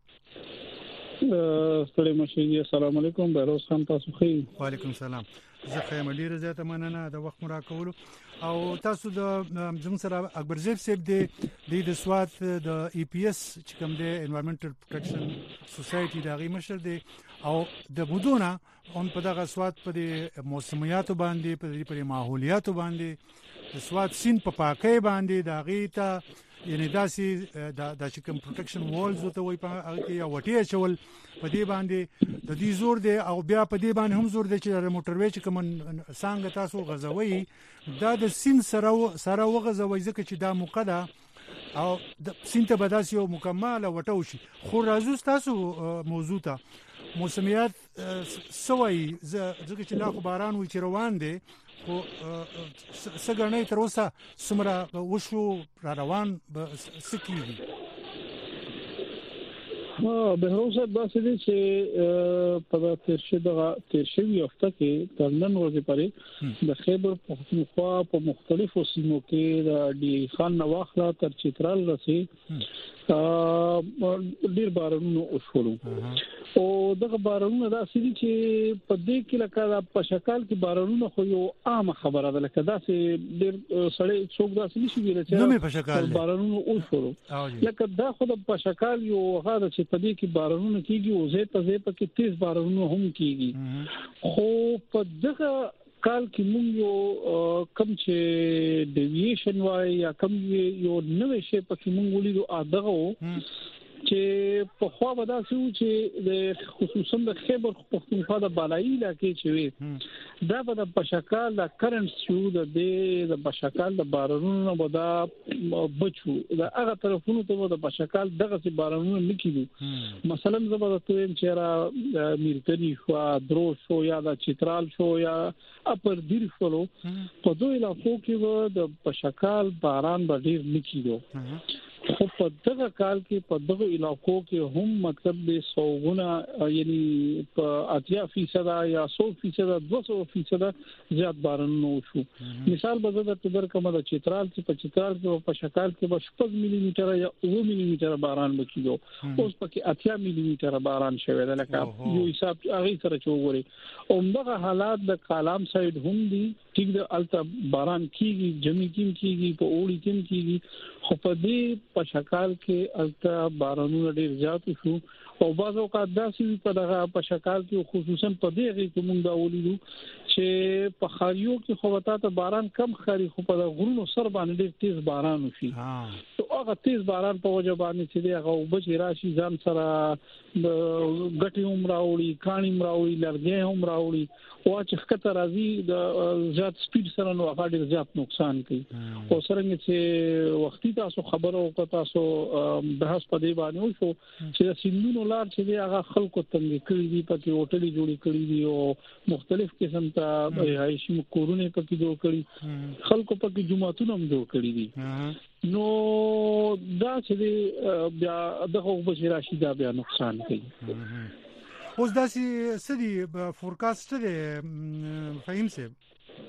ستړي مشه السلام علیکم بهروز خان تاسو خیر وعلیکم السلام زه خیم ډیره زیاته مننه د وخت مراکولو او تاسو د زموږ سره اکبر صاحب د سوات د ای پی اس چې کوم د انوایرنمنټل پروټیکشن سوسایټي د غي مشر دی او د بودونه اون په دغه سوات په د موسمیاتو باندې په ماحولیاتو باندې د سوات سین په پاکۍ باندې د غي ته یعنی داسې د چې کوم پروټیکشن والز ته وای په هغه کې یا وټي چول په دې باندې د دې زور دی او بیا په دې باندې هم زور دی چې موټروي چې کوم څنګه تاسو غزوي دا د سین سره وغزوي ځکه چې دا موقعه او د سین ته بداس یو مکمله وټو شي خو راځو تاسو موضوع ته موسمیات سوي ځکه چې لا خو باران وي چې روان دي خو څنګه تر اوسه سمره وشو را روان سکیږي بهروز داسې دي چې په تیر شوی هفته کې تر نن ورځې پورې د خیبر پختونخوا په مختلفو سیمو کې د ډي خان نواخلا تر چترال رسي ډیر بارونو وشولو او دغه بارونو داسې دي چې په دې کې لکه په شکل کې بارونو خو یو عام خبره ده لکه داسې ډیر سړی څوک داسې نشي ویل چې بارونو وشولو لکه دا خو په شکل یو هغه چې په دې کې بارونو کېږي او زه په کې تیز بارونو هم کېږي خو په دغه کال کې موږ یو کم چې ډیویشن وای یا کم یو نوې شی په کې موږ ولیدو دغه چې په خوا ودا سو چې د خصوصا د خیبر پختونخوا د بالایي علاقې چې وي دا په بشکال د کرنټ شو د بشکال د بارانونو ودا بچو دا هغه طرفونو ته د بشکال دغه سي بارانونو نکېدو مثلا زبرته چې را میرتنی شو درو شو یا د چترال شو یا اپر دیر شو په دوی علاقو کې د بشکال باران ډیر نکېدو خو په دغه کال کې په دغه علاقو کې هم مطلب د سوغونه یعنی په 80% یا 100% 200% زیات باران نو شو مثال به د تدر کومه د چترال کې په شکال کې به 5 ملي میټر یا 9 ملي میټر باران وکړو اوس پکې 80 ملي میټر باران شوی دی لکه یو حساب هغه سره چوغوري اومدغه حالات د کالام سایډ هم دي ټیک د الته باران کیږي جمی کیږي په اوړي کیږي خو په دې په شکال کې الته بارانونه ډیر زیات شو او بعضو کا داسې په دغه په شکال کې خصوصا په دې کې کوم دا ولیدو چې په خاریو کې خو وتا باران کم خاري خو په غرونو سر باندې ډیر تیز باران وشي او هغه تیز باران په وجه باندې چې هغه وبچ راشي ځان سره د غټي عمراوړي کاني عمراوړي لرګي عمراوړي او چې خطر راځي د زیات سپیډ سره نو هغه ډیر زیات نقصان کوي او سره چې وختي تاسو خبرو کو تاسو بحث په دی باندې وشو چې د سیندونو لار چې هغه خلکو څنګه کړی دي پکې هوټلې جوړې کړې دي او مختلف قسم ته رهایشي کورونه پکې جوړ کړی خلکو پکې جمعهتون هم جوړ کړی دي نو دا چې بیا دغه وبشراشي دا بیا نقصان کوي اوس داسې سړي فورکاست دی فهیم صاحب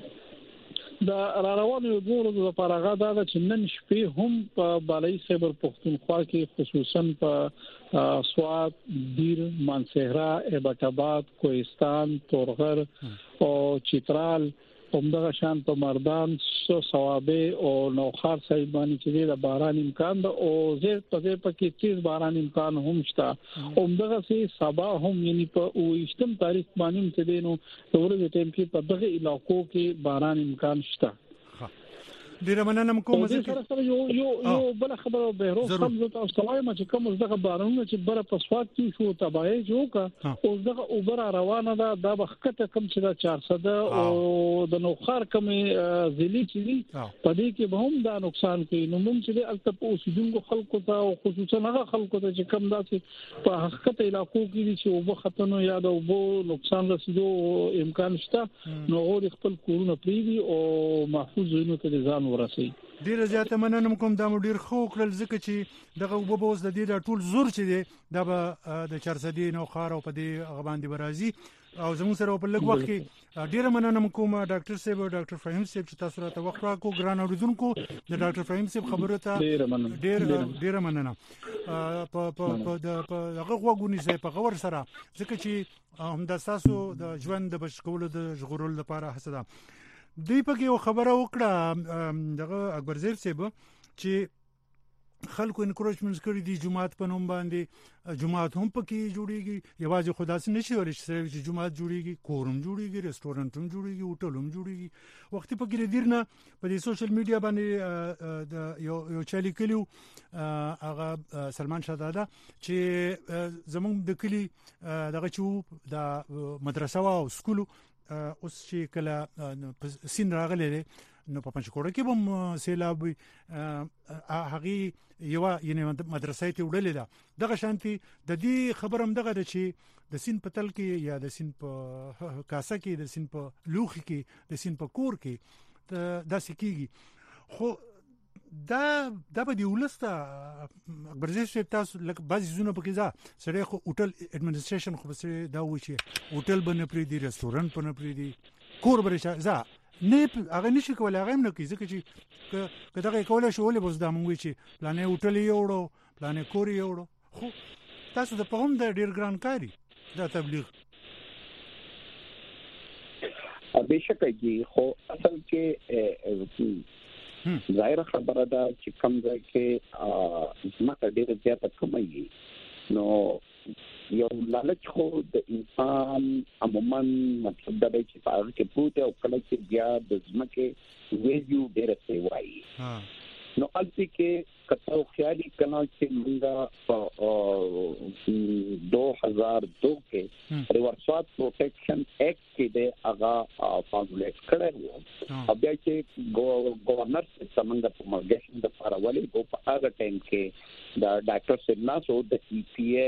دا روانو ورځو لپاره غاډه دا چې نن شپې هم په بالای خیبر پختونخوا کې خصوصا په سوات دیر مانسهرا ایبټ آباد کوهستان تورغر او چترال همدغه شان په مردان صوابه او نوخار سایډ باندې چې د باران امکان ده او زه په دې پکې تیز باران امکان هم شته همدغه سي سبا هم یعنی په 28 تاریخ باندې چې دینو ورځ ټیم کې په دغه علاقو کې باران امکان شته ډیر مننه کوم چې یو بل خبره به روز هم زه استوای ما چې کوم دغه بارونه چې بره په سواد کې شو تبعی جو کا او دغه اوبر روانه ده د وخت کم چې دا 400 او د نوخار کم ذلی چې په دې کې به هم دا نقصان کوي نو موږ چې الته اوسیدونکو خلکو ته او خصوصا هغه خلکو ته چې کم داسې په حقیقت علاقو کې چې اوبه ختنو یا د اوبو نقصان رسیدو امکان شته نو غوړي خپل کورونه پریدي او محفوظ وینو ته ځان ورسي ډیر زیاته مننه کوم دا ډیر خو کړل ځکه چې دغه وبوز د دې ټول زور چې دی دا به د 400 نو خار او په دې غباندې برازي او زموږ سره په لږ وخت کې ډیر مننه کوم ډاکټر صاحب او ډاکټر فهیم صاحب چې تاسو راته وخت راکو ګران اوریدونکو د ډاکټر فهیم صاحب خبره ته ډیر مننه په دغه غوګونی سره په غور سره ځکه چې هم د تاسو د ژوند د بشکولو د ژغورل لپاره حسدا دوی پکې یو خبره وکړه دغه اکبرزیر صاحب چې خلکو انکروچمنټ کړی دي جماعت په نوم باندې جماعت هم پکې جوړیږي یوازې خداسي نشي ورې چې جماعت جوړیږي کورم جوړیږي ریسټورانټ هم جوړیږي هوټل هم جوړیږي وخت پکې دیرنه په دې سوشل میډیا باندې د یو چالي کلیو هغه سلمان شاداده چې زمونږ د کلی دغه چې د مدرسه او سکول اوس چې کله سین راغلی دی نو په پنځکوړه کې هم سیلاب هغه یو یعنی مدرسې ته وړلې ده دغه شانتي د دې خبر هم دغه چې د سین په تل کې یا د سین په کاسه کې د سین په لوخي کې د سین په کور کې دا سکیږي خو دا به دی ولسته اکبرزیش تاسو لکه بعضی زونه پکې ځه سره خو هوټل اډمنستریشن خو سره دا و چې هوټل بنه پری دی ریسټورانټ بنه پری دی کور برشه ځه نه هغه نشي کولای هغه نه کوي ځکه چې کله کولای شو ولې بس دا مونږ چې پلانې هوټل یوړو پلانې کور یوړو خو تاسو د پهم د ډیر ګران کاری دا تبلیغ بهشکه خو اصل کې ظاهر خبره ده چې کوم ځای کې زمکه ډېره زیاته کمایي نو یو لالچ خو د انسان عموما مطلب دا دی چې هغه کې پروت او کله چې بیا د زمکه ویډیو ډېره سی وایي نو الته کې کته خیالي کنا چې موږ 2002 کې ریورسات پروټیکشن ایکټ کې د هغه فارمولیټ کړو او بیا چې گورنر څنګه په مرګشن د فارولې په هغه ټایم کې دا ډاکټر سینا سو د ای پی ای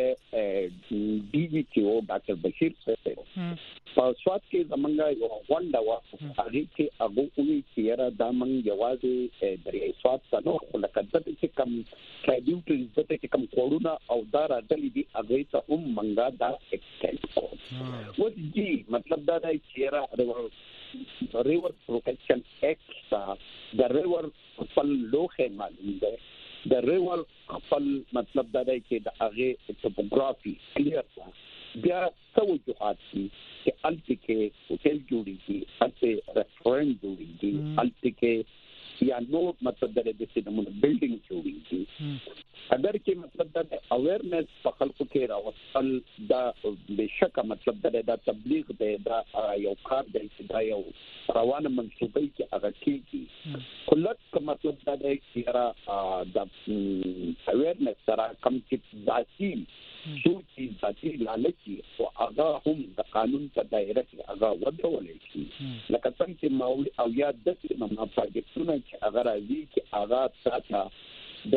ډي وی ټي او ډاکټر بشیر سره په سواد کې زمونږه یو غونډه وا هغه کې هغه کوي چې را د من جوازي درې سواد څنو لکه د چې کم ټریبیوټریز د چې کم کوډونه او دا راځلې دي هغه ته هم منګا دا ایکسټنډ کوو وځي مطلب دا دی چې را ریور پروټیکشن ایکټ د ریور خپل لوخه معلوم ده د ریور خپل مطلب دا دی چې د هغه ټوپوګرافي کلیر ده بیا توجهات دي چې الته کې هوټل جوړیږي الته ریسټورانټ جوړیږي الته کې یا نو مطلب دا د سیمون بلډینګ جوړیږي اگر کې مطلب دا اویرنس په خلکو کې راوستل دا بشکه مطلب دا تبلیغ دی دا یو کار دی چې دا یو روانه منصوبه کې هغه کیږي کله مطلب دا دی چې را د اویرنس سره کم چې ذاتي سوچي ذاتي لالچي او هغه هم د قانون په دایره کې هغه ودرولې شي لکه څنګه چې ماوي او یاد د پروجیکټونه چې هغه راځي چې هغه ساته د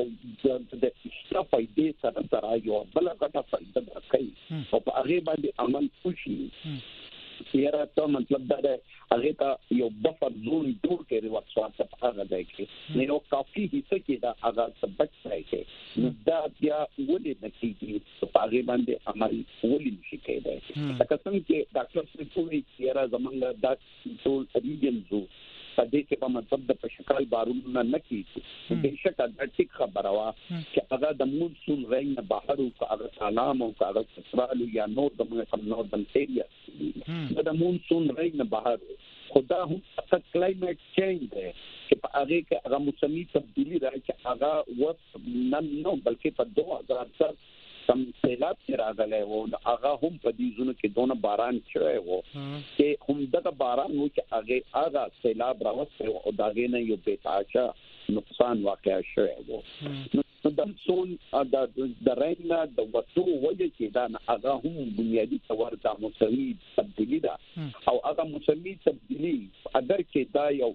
استفادې سره یو بل غټه فائدہ کوي او په هغه باندې عمل وشي یاره ته مطلب دا دی هغه ته یو بفر زون جوړ کړي ورڅوات په هغه ځای کې نو کافي حصہ کې دا هغه ثبت راځي نو دا بیا ولې نتیجې په هغه باندې عمل ولې نشي کېدای لکه څنګه چې ډاکټر سپوږی یاره زمونږ دا ټول ریجن زو په دې کې په مطلب د پشکال بارونه نه کیږي د شک د ټیک خبره وا چې هغه د مونسون رین بهر او هغه سلام او هغه سرالو یا نور د نوردن ایریا د مونسون رین بهر خدا هم کلایمټ چینج دی چې په هغه کې هغه موسمي تبدیلی راځي چې هغه وس نو بلکې په 2010 سم سیلاب راغلی وو هغه هم په دې ځونو کې دونه باران شوی وو چې هم دغه باران وو چې هغه سیلاب راوځي او داګه نه یو بیتاچا نقصان واقع شوی وو نو د څون د راینا د وټو وجه چې دا هغه هم بنیادی تور د موسمي تبدیلی ده او هغه موسمي تبدیلی اگر چې دا یو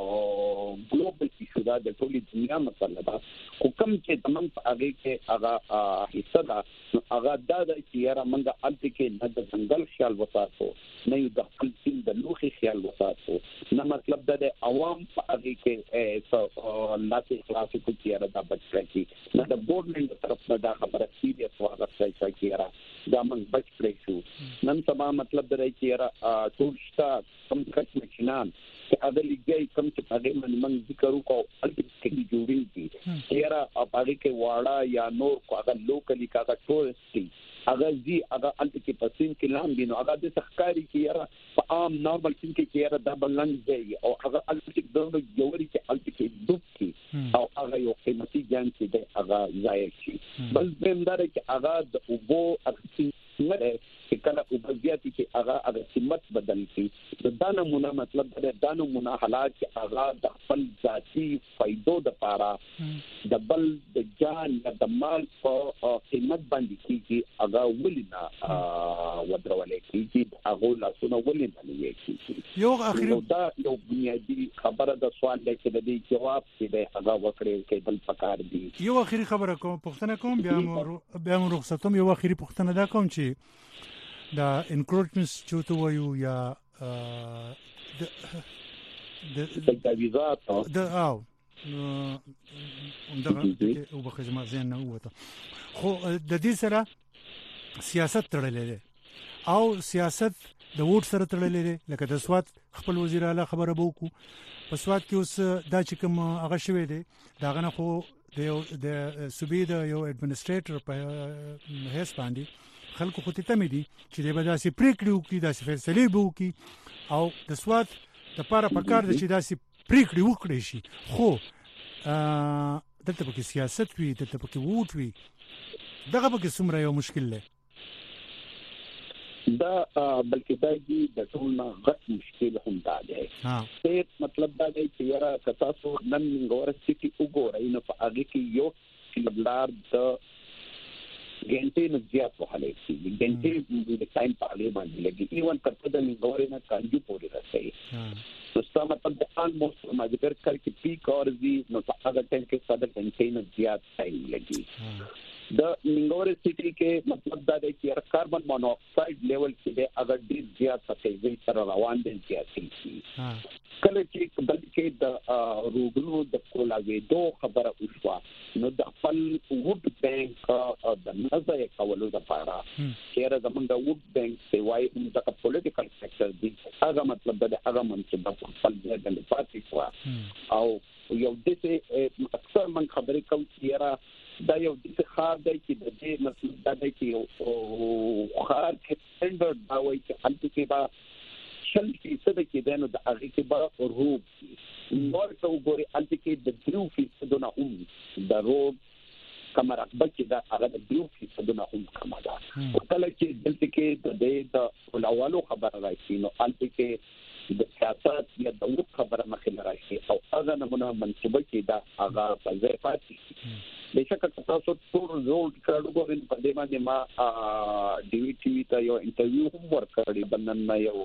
ګلوبل ایشو ده د ټولې دنیا مسله ده حکم چې تمام هغه کې هغه حصہ ده هغه دا چې یاره منګه الته کې نه د ځنګل خیال وساتو نه یو د خپل د لوخي خیال وساتو نه مطلب دا د عوام هغه کې لاسه خلاص کو چیرې دا بچی نه د ګورنمنت طرف نه دا خبره سیریس واغه ځای کې را دا موږ بچ کړی شو نن سبا مطلب دا چې را ټولشتا کم کټ مشینان چې هغه لګي کم چې هغه من ذکر وکاو الته کې جوړیږي چیرې هغه کې واړه یا نور هغه لوکلی کا ټورستي هغه زی هغه الته کې پسین کې لام دي نو هغه د تخکاری کې یاره په عام نارمل سین کې یاره د بلنګ دی او هغه الته کې د جوړی کې الته کې دوک کې او هغه یو قیمتي جان کې دی هغه ځای شي بل زمدار چې هغه د اوبو اختی مره چې کله اوبزیاتی کې هغه قیمت بدل شي د دانمونه مطلب د دانمونه حالات چې هغه د خپل ذاتی فائدو د پاره د بل د جان یا د مال په قیمت باندې کیږي هغه ولنا ودرولې کیږي هغه لاسونه ولنا نه کیږي یو اخیری دا یو بنیادی خبره د سوال د دې جواب چې هغه وکړي کې بل پکار دي یو اخیری خبره کوم پښتنه کوم بیا مو رخصتوم یو اخیری پښتنه دا کوم چې دا انکروچمنټس چوتو وایو یا د تجاوزات د او دغه او بخښما زین نه وته خو د دې سره سیاست تړلې ده او سیاست د ووټ سره تړلې ده لکه د سواد خپل وزیر اعلی خبره بوکو په سواد کې اوس دا چې کوم هغه شوی دی دا غنه خو د صوبې د یو اډمنسټریټر په هیڅ باندې خلکو خو ته مې دي چې د بداسي پریکړې وکړي داسې فیصله وکړي او د سواد د پاره پکار دي چې داسې پریکړې وکړي شي خو دلته پکې سیاست وي دلته پکې ووټ وي دغه پکې څومره یو مشکل دی دا بلکې دا د ټول نه غټ مشکل هم دا دی څه مطلب دا دی چې یاره که تاسو نن منګور سټي وګورئ نو په هغه کې یو کیلومتر د ګنټې نه زیات وهلې شي ګنټې د ټایم په اړه باندې لګي ایون تر د منګور نه کانجو پورې راځي نو څه مطلب د آلموست ماجبر کر کې پیک اور زی نو په هغه ټایم کې صد ګنټې نه زیات ټایم لګي د منګور سټي کې مطلب دا دی چې کاربن مونوکساید لیول کې د اگر ډیر زیات څه تر روان دي زیاتې کله چې بلکې د روغلو د کولاویدو خبره وشوه نو د خپل ووډ بانک د نظر کولو لپاره چې زمونږ د ووډ بانک سی وای د پولیټیکل سېکټر دی هغه مطلب د هغه منصب په خپل ځای باندې پاتې شو او یو د اکثر من خبرې کوم چې دا یو د خار دی چې د دې مطلب دا دی چې یو خار کې سټانډرډ دا وایي چې هلته کې با شل فیصد کې دنو د هغه کې با روب نور ته وګوري هلته کې د 3% نه هم د روب کمره بلکې دا هغه د 3% نه هم کم ده او کله چې دلته کې د دې د اولو خبره راځي نو هلته کې د سیاست یا د وو خبره مخې راشي او هغه نمونه منصوبه کې دا هغه په ځای پاتې بشکره تاسو ټول رول کړو غوښنه په دې باندې ما ډي وی ټي وی ته یو انټرویو هم ورکړی بنن ما یو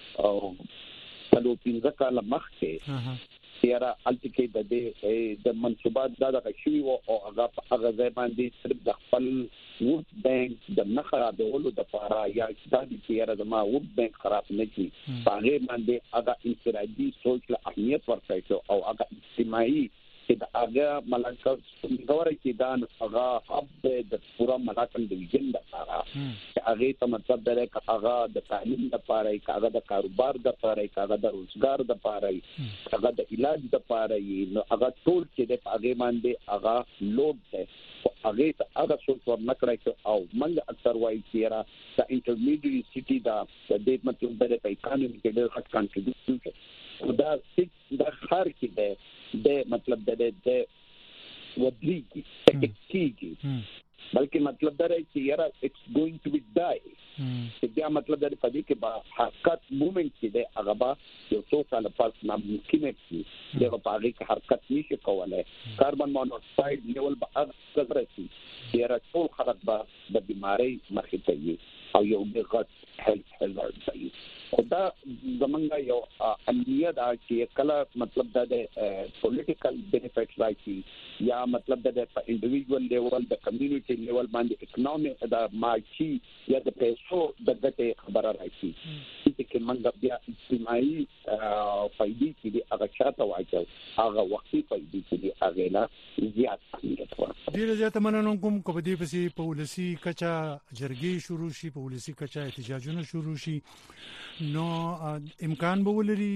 په پینځه کاله مخکې سیاره الټیکې د دې د منصوبات دا شوی او هغه ځای باندې صرف د خپل ووډ بانک د نه خرابولو د لپاره یا د سیاره د ما ووډ بانک خراب نه کی هغه باندې هغه انفرادي سوچ له اهمیت ورکړي او هغه اجتماعي چې دا هغه ملکه څنګه کې دا هغه حب د پورا ملکن ډیویژن لپاره هغه ته مطلب دا چې هغه د تعلیم لپاره هغه د کاروبار لپاره هغه د روزګار لپاره هغه د علاج لپاره نو هغه ټول چې د هغه باندې هغه لوډ ده هغه ته هغه څه ورنکړای او موږ اکثر وایي چې را د انټرمیډیټ سټي دا د دې مطلب د اکانومي کې ډېر غټ کانټریبیوشن دا خار کې ده د مطلب د ودریږي تکتیږي بلکې مطلب دا دی چې یاره اټس ګوینګ ټو بی ډای چې بیا مطلب دا دی په دې کې با حرکت موومنت کې دی هغه با یو څو کال پس ناممکن دي چې په هغه کې حرکت نشي کولای کاربن مونوکساید لیول به هغه رسي چې یاره ټول خلک به د بیماری مخې ته وي او یو غټ هیلث هازارد دی او دا زمونږ یو عملیه دا چې کله مطلب دا د پولیټیکل بینیفټس راځي یا مطلب دا د انډیویډوال لیول د کمیونټي لیول باندې اکونومي دا مارچي یا د پیسو د ګټې خبره راځي چې موږ بیا اجتماعي فائدې کې د هغه چاته واچو هغه وختي فائدې کې د هغه نه زیات اهمیت ورکړي ډیر زیات مننه کوم کو په دې پسې پالیسي کچا جرګې شروع شي پالیسي کچا احتجاجونه شروع شي نو امکان به ولري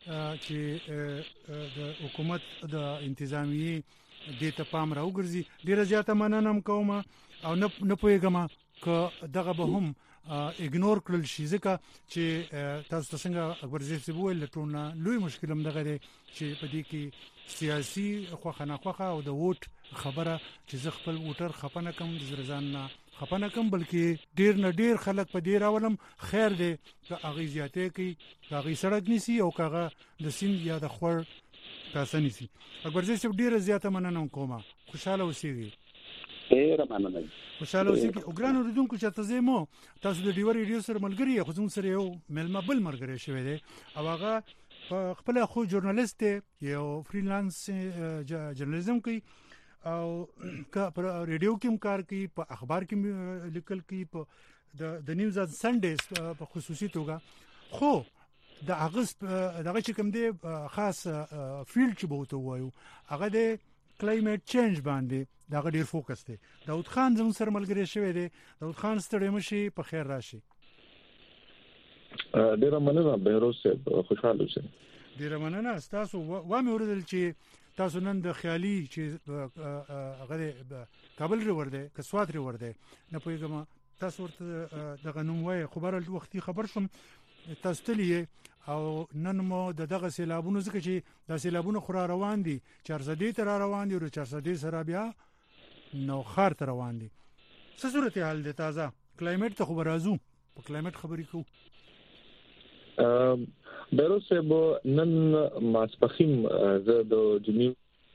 چې د حکومت د انتظامیه د ته پام راوګرځي ډیر زیات مننه کوم او نه پوهیږم ک دغه به هم اګنور کړل شي ځکه چې تاسو څنګه اکبر زیات ویل ټونه لوی مشکل هم دغه دی چې په دې کې سیاسي خوخه او د ووټ خبره چې ز خپل ووټر خپنه کم د زرزان نه خپنه کم بلکې ډیر نه ډیر خلک په دې راولم خیر دی چې هغه زیاتې کوي هغه سړک نسی او هغه د سیند یا د خور تاسو نسی اکبر زیات ډیر زیاته مننه کوم خوشاله اوسئ ډیر مننه خوشاله اوسئ او ګران اوریدونکو چې تاسو مو تاسو د ډیور ریډیو سره ملګری خو زموږ سره یو ملما بل مرګري شوی دی او هغه خپل خو ژورنالیست یو فریلانس جرنالیزم کوي او پر ریډیو کې کار کوي په اخبار کې لیکل کوي په د نیوز اند سنډیز په خصوصي توګه خو د اگست دغه چې کوم دی خاص فیلډ چې بوته وایو هغه د کلایمټ چینج باندې دا ډیر فوکس دی داود خان زموږ سره ملګری شوی دی داود خان ستړي مشي په خیر راشي ډیر مننه بهروز صاحب خوشاله اوسئ ډیر مننه تاسو وامه ورته چې تاسو نن د خیالي چې هغه کابل ری ورده کسوات ری ورده نه پوهیږم تاسو ورته دغه نوم وای خبر وختي خبر شم تاسو تلې او نن مو دغه سیلابونو ځکه چې د سیلابونو خورا روان دي 400 تر روان دي او 400 سره بیا نو خار تر روان دي څه صورت حال دي تازه کلایمټ ته خبر راځو په کلایمټ خبرې کوو. بیروز صاحب نن ماسپخیم زه د جمعې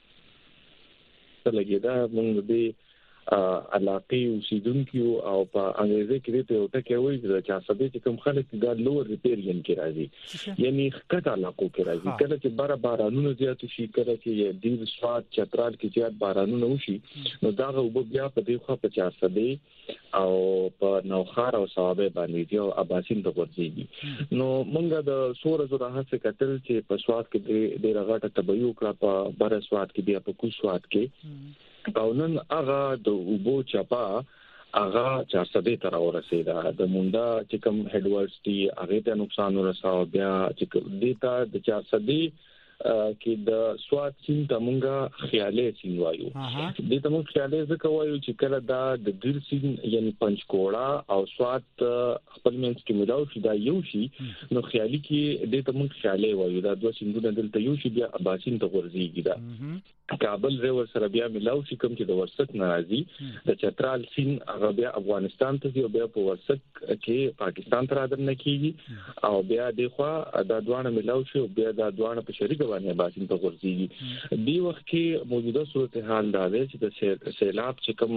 لګیدا موږ د علاقې اوسیدونکو او په انګریزي کې ته یو ټکی وایي چې صدې چې کوم خلک د لوور ریپیریان کې راځي یعنی خطه علاقو کې راځي کله چې بارانونه زیات شي کله چې ډیر سواد چترال کې زیات بارانونه وشي نو دا وب بیا په دې خوا په 400 او په نوخار او صوابه باندې یو اباسین د ورځي نو موږ د سور زره هڅه کتل چې په سواد کې د رغټه تبيو کړه په بر سواد کې بیا په کو سواد کې او نن هغه د اوبو چپا هغه 400 تر ورسېده د مونډا چې کوم هډورسټي هغه ته نقصان ورساو بیا چې دیتا د 400 کې د سواد سین ته مونږه خیالي سین وایو د ته مونږ خیالي ځکه وایو چې کله دا د ډیر سین یعنی پنځکوړه او سواد خپل منځ کې ملاو شي دا یو شي نو خیالي کې د ته مونږ خیالي وایو دا دوه سیندونه دلته یو شي بیا اباسین ته ورځيږي دا کابل ریور سره بیا ملاو شي کوم چې د ورسک ناراضي د چترال سین هغه بیا افغانستان ته دی او بیا په ورسک کې پاکستان ته راځي نه کیږي او بیا د خوا د دوانه ملاو شي او بیا د دوانه په شریک باندې باسین ته ورځي دی وخت کې موجوده صورتحال دا دی چې د سیلاب چې کوم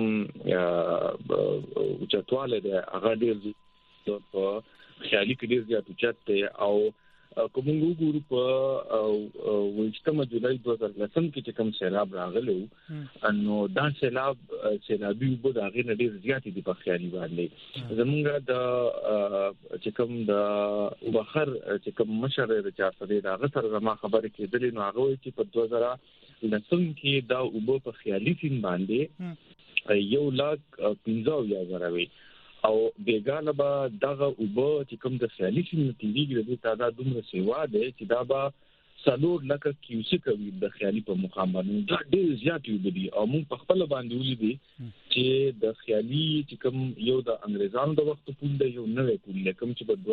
چتواله دی هغه ډیر په خیالي کې ډیر زیات چت او کومو ګورو په وښتمه جولای 2010 کې کوم سیلاب راغلو انو دا سیلابي وبد هغه نه ډیر زیات دي په خیالي باندې زمونږ د چې کوم د بخر چې کوم مشر د 400 دا غتر زما خبره کېدلې نو هغه چې په 2010 کې دا وب په خیالي سین باندې 1,15,000 وي او بیگانه با دغه وبو چې کوم د خیالي سین نتیجې د تعداد دومره سیوا ده چې دا با سلور لکه کیوسی کوي د خیالي په مقام باندې دا ډیر زیات وبدي او موږ په خپل باندې ولیدي چې د خیالي چې کوم یو د انګريزانو د وخت پوند یو نوې پوند کوم چې په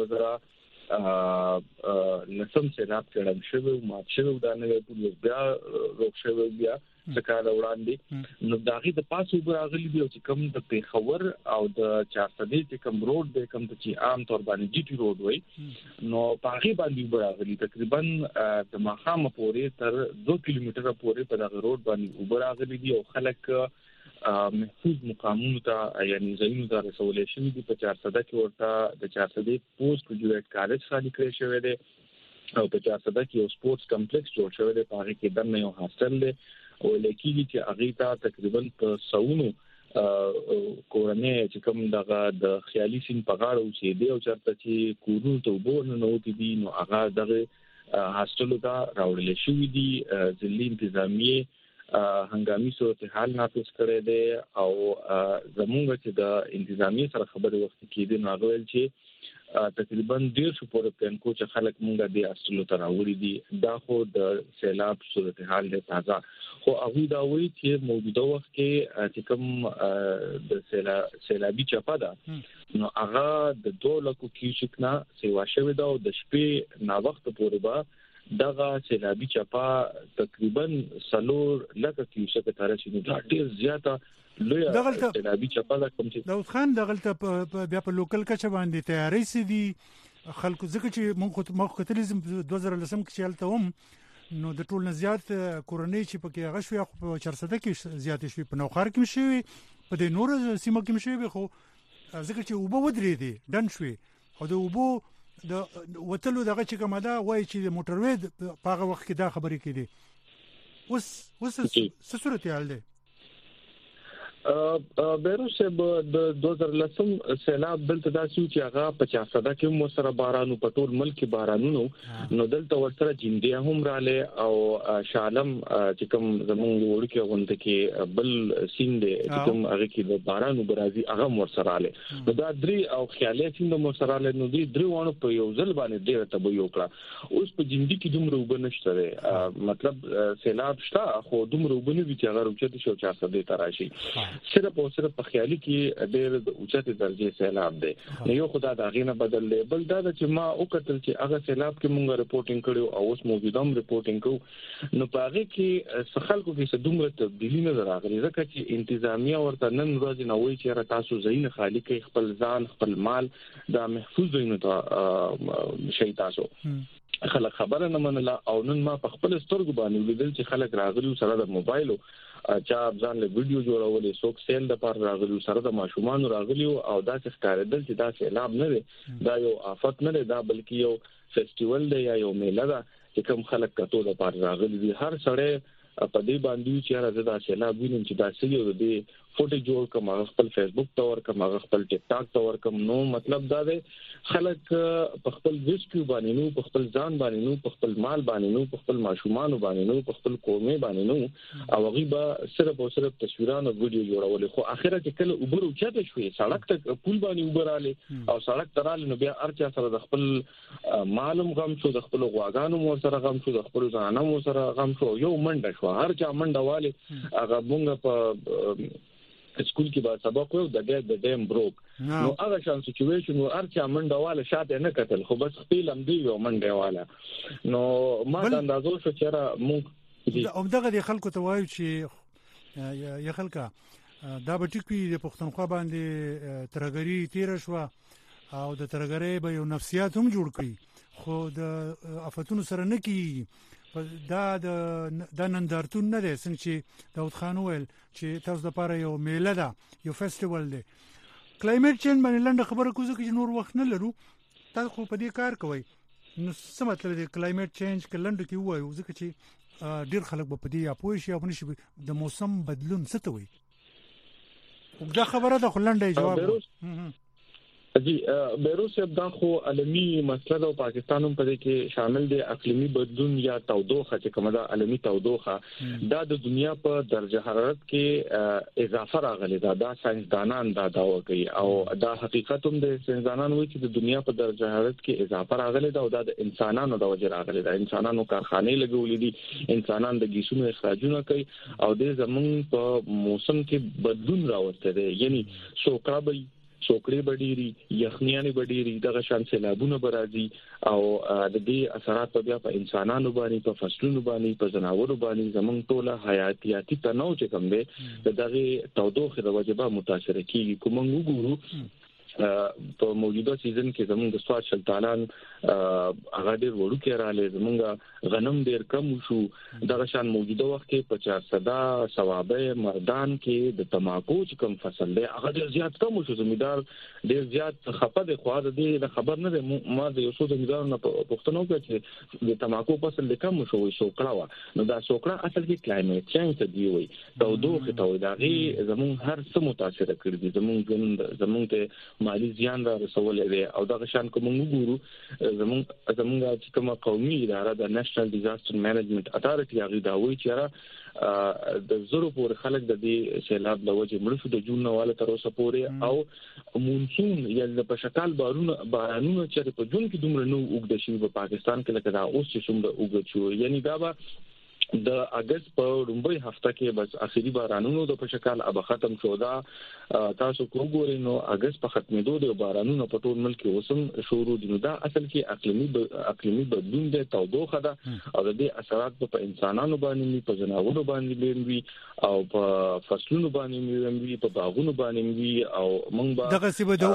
2000 لسم سیلاب کړم شوی ما شوی دا نوې پوند بیا روښ شوی بیا څکاله وړاندې نو داغي د پاسو براغلي دی چې کوم د پیښور او د 400 چې کوم روډ دی کوم چې عام طور باندې جی ټي روډ وای نو پاغي باندې براغلي تقریبا د مخامه پورې تر 2 کیلومتره پورې په دغه روډ باندې براغلي دی او خلک محفوظ مقامونو ته یعنی زینو ته رسولې شوی دی په 400 کې ورته د 400 پوسټ ګریجویټ کالج خالي کړی شوی دی او په 400 کې یو سپورتس کمپلیکس جوړ شوی دی پاغي کې دنه یو هاستل دی او لکه چې هغه ته تقریبا په 100 کورنۍ چې کوم دغه د خیالي سین په غاړه اوسېدي او چرته چې کورونو ته وبورنه نو دي نو هغه دغه هاستل ته راوړل شوی دی ځلې انتظامیه هنګامي صورتحال نافذ کړی دی او زموږ چې د انتظامیه سره خبرې وخت کې دي نو غوړل چې تقریبا 150 پورې پلانکو چې خلک مونږه د اصلو تر راوړي دي دا خو د سیلاب صورتحال له تازه خو هغه دا وایي چې موجوده وخت کې چې کوم د سیلابي چپا ده نو هغه د 2 لکو کیوسکنا سیوا شوی دا او د شپې نا وخت پورې به دغه سیلابي چپا تقریبا 3 لکه کیوسک تر شي نو ډیر زیاته دغلته سیلابي چپا ده کوم چې داود خان دغلته بیا په لوکل کچه باندې تیاری سي دي خلکو ځکه چې مونږ کتلیزم 2010 کې چلته هم نو د ټول نه زیات کورنۍ چې پکې هغه شوی خو په 400 کې زیات شوی په نوخار کې شوی په د نور سیمه کې شوی خو ځکه چې وبو ودرې دي دن شوی او د وبو د وتلو دغه چې کومه دا وایي چې موټروي په هغه وخت کې دا خبرې کړي اوس څه صورت حال دی بیروز صاحب د 2010 سیلاب دلته داسې چې هغه 50 کې مو سره بارانو په ټول ملک بارانونو نو دلته ورسره جندیا هم رااله او شالم چې کوم زمونږ ورکه غونډه کې بل سیند چې کوم هغه کې د بارانو برازي هغه مو سره رااله نو دا درې او خیالي سیند مو سره رااله نو دې درې وانه په یو ځل باندې ډېر ته یو کړه اوس په جندي کې دومره وبنشته مطلب سیلاب شته خو دومره وبنه چې هغه روچته شو 400 تر راشي صرف او صرف په خیالي کې ډېر د اوچته درجه سیلاب دی. یو خدای دا غینه بدل دی، بل دا چې ما او کتل چې هغه سیلاب کې مونږ رپورټینګ کړو او اوس موجودم رپورټینګ کوو، نو په هغه کې خلکو کې څه دومره تبدیلی نه راغلي، ځکه چې انتظامیه ورته نن ورځ نه وایي چې تاسو زین خالی کوي خپل ځان خپل مال دا محفوظ وینو ته شي تاسو خلک خبره نه منله. او نن ما په خپل سترګو باندې ولیدل چې خلک راغلي سره د موبایل چا ځان له ویډیو جوړولې، څوک سیل د پاره راغلي سره د ماشومان راغلي او دا څه ښکارېدل چې دا سیلاب نه دی، دا یو آفت نه دی، دا بلکې یو فیسټیوال دی یا یو میله ده چې کوم خلک کتو د پاره راغلي دي. هر سړی په دې باندې چې راځي دا سیلاب وینم چې دا سړي د دې فوټو جوړ کوم، خپل فیسبوک ته ورکم، خپل ټیک ټاک ته ورکم. نو مطلب دا دی خلک په خپل ویسکو باندې نو په خپل ځان باندې نو په خپل مال باندې نو په خپل ماشومان باندې نو په خپل قومي باندې نو او غیبه صرف او صرف تصویرانو ویډیو جوړول. خو اخره کې کله وبرو چاته شوې سړک ته پول باندې وبراله او سړک تراله نو بیا ارچا سره د خپل معلوم غم شو، د خپل غواګانو مو سره غم شو، د خپل ځانانو مو سره غم شو، یو منډه شو، هر چا منډه والي هغه مونږ په سکول کې با سبق وو د ډیم بروک نو هغه شان سچويشن او ارچا منډواله شاته نه کتل، خو بس خپل هم دی یو منډواله. نو ما د اندازو شو چې را مونږ او دغه د خلکو ته وایو چې یا خلکا دا به ټیکوي د پښتونخوا باندې ترګری تیر شو او د ترګری به یو نفسیات هم جوړ کړي، خو د افتونو سره نه کیږي. دا د نندارتون نه دی، څنګه چې داود خان ویل چې تاسو د پاره یو میله ده، یو فیسټیوال دی. کلایمټ چینج باندې لنډه خبره کوزه چې نور وخت نه لرو، تاسو خو په دې کار کوئ، نو څه مطلب دی کلایمټ چینج کې لنډه کې وایو، ځکه چې ډیر خلک په دې اپوي شي او نشي د موسم بدلون څه ته وایي. دا خبره ده خو لنډه جواب جی بیروس دا خو عالمی مسله ده، پاکستان هم په دې کې شامل دی. اقلیمی بدلون یا تودوخه چې کومه ده عالمی تودوخه دا د دنیا په درجه حرارت کې اضافه راغلي ده. دا ساينسدانان دا داوا کوي او دا حقیقت هم د ساينسدانان وایي چې د دنیا په درجه حرارت کې اضافه راغلي ده او دا د انسانانو د وجه راغلي ده. انسانانو کارخانه لګولې دي، انسانان د ګیسونو اخراجونه کوي او د زمون په موسم کې بدلون راوسته دي. یعنی سوکړه سوکړې بډيري، یخنیانه بډيري، دغه شان سیلابونه برازي او د دې اثرات په بیا په انسانانو باندې، په فصلونو باندې، په ځناورو باندې زمونږ ټوله حیاتیاتي تنوع چې کوم دی دغه تودوخه د وجبه متاثر کیږي. کوم وګورو په موجوده سیزن کې زمونږ د سواد شلتالان هغه ډېر وړو کې رااله، زمونږ غنم ډېر کم شو. دغه شان موجوده وخت کې 50 ثوابه مردان کې د تماکو چې کوم فصل دی هغه ډېر زیات کم شو. زمیدار ډېر زیات خپه دی، خو دا د خبر نه دی. ما د یو څو زمیدار نه پوښتنه وکړه چې د تماکو فصل د کم شو سوکړه و، نو دا سوکړه اصل کې کلایمټ چینج ته دی وي، تودوخه ته وي. دا غي زمونږ هر څه متاثر کړی دي، زمونږ ته مالی زیان را رسولې دی. او دغه شان کوم وګورو زمونږ چې کومه قومي اداره د نېشنل ډیزاستر مینجمنت اتارټي هغه دا وایي چې د زړو پورې خلک د دې سیلاب د وجې مړ شو د جون نواله تر اوسه پورې، او مونسون یا په شکل بارانونه چې په جون کې دومره نو وګد شي په پاکستان کې لکه دا اوس چې څومره وګد شو. یعنی دا به د اگست په لومړۍ هفته کې بس اخیری بارانونو د په شکل اب ختم شو. دا تاسو وګورئ نو اگست په ختمېدو د بارانونو په ټول ملک کې وسم شروع دي. نو دا اصل کې اقلیمی بدلون د تودوخه ده او د دې اثرات په انسانانو باندې، په ځناورو باندې وي او په فصلونو باندې وي، په باغونو باندې وي. او موږ دغه سی به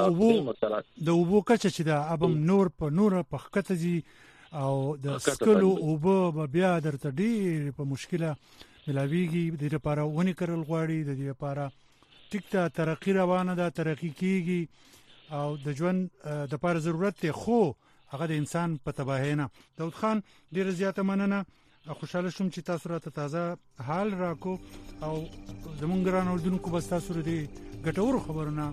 د وبو کچ چې دا ابم نور په خکته دي او د سکلو وبو بیا درته ډیر په مشکله ملاویږي. د دې لپاره ونی کړل غواړي، د دې لپاره ټیکته ترقی روانه ده، ترقی کیږي او د ژوند د لپاره ضرورت دی، خو هغه د انسان په تباهی نه. داود خان ډیر زیاته مننه، خوشاله شوم چې تاسو راته تازه حال راکو او زمونږ ګران اوردونکو بس تاسو لري ګټور خبرونه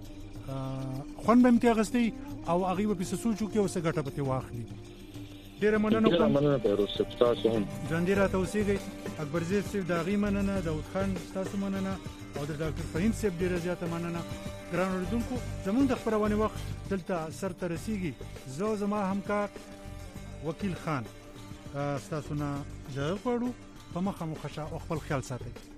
خوند به امتیاغستی او هغه په سوچو کې اوسه ګټه پته واخلي. ډیر مننه کوم بیروس تاسو هم ژوند را توسيږي. اکبر زید صاحب داغي مننه، داود خان تاسو مننه او د ډاکټر فهیم صاحب ډیر زیاته مننه. ګران اوردونکو زموږ د خبرونه وخت دلته سر ته رسیږي. زما همکار وکیل خان تاسو نه جواب ورو په مخه مخشه خپل خیال ساتئ.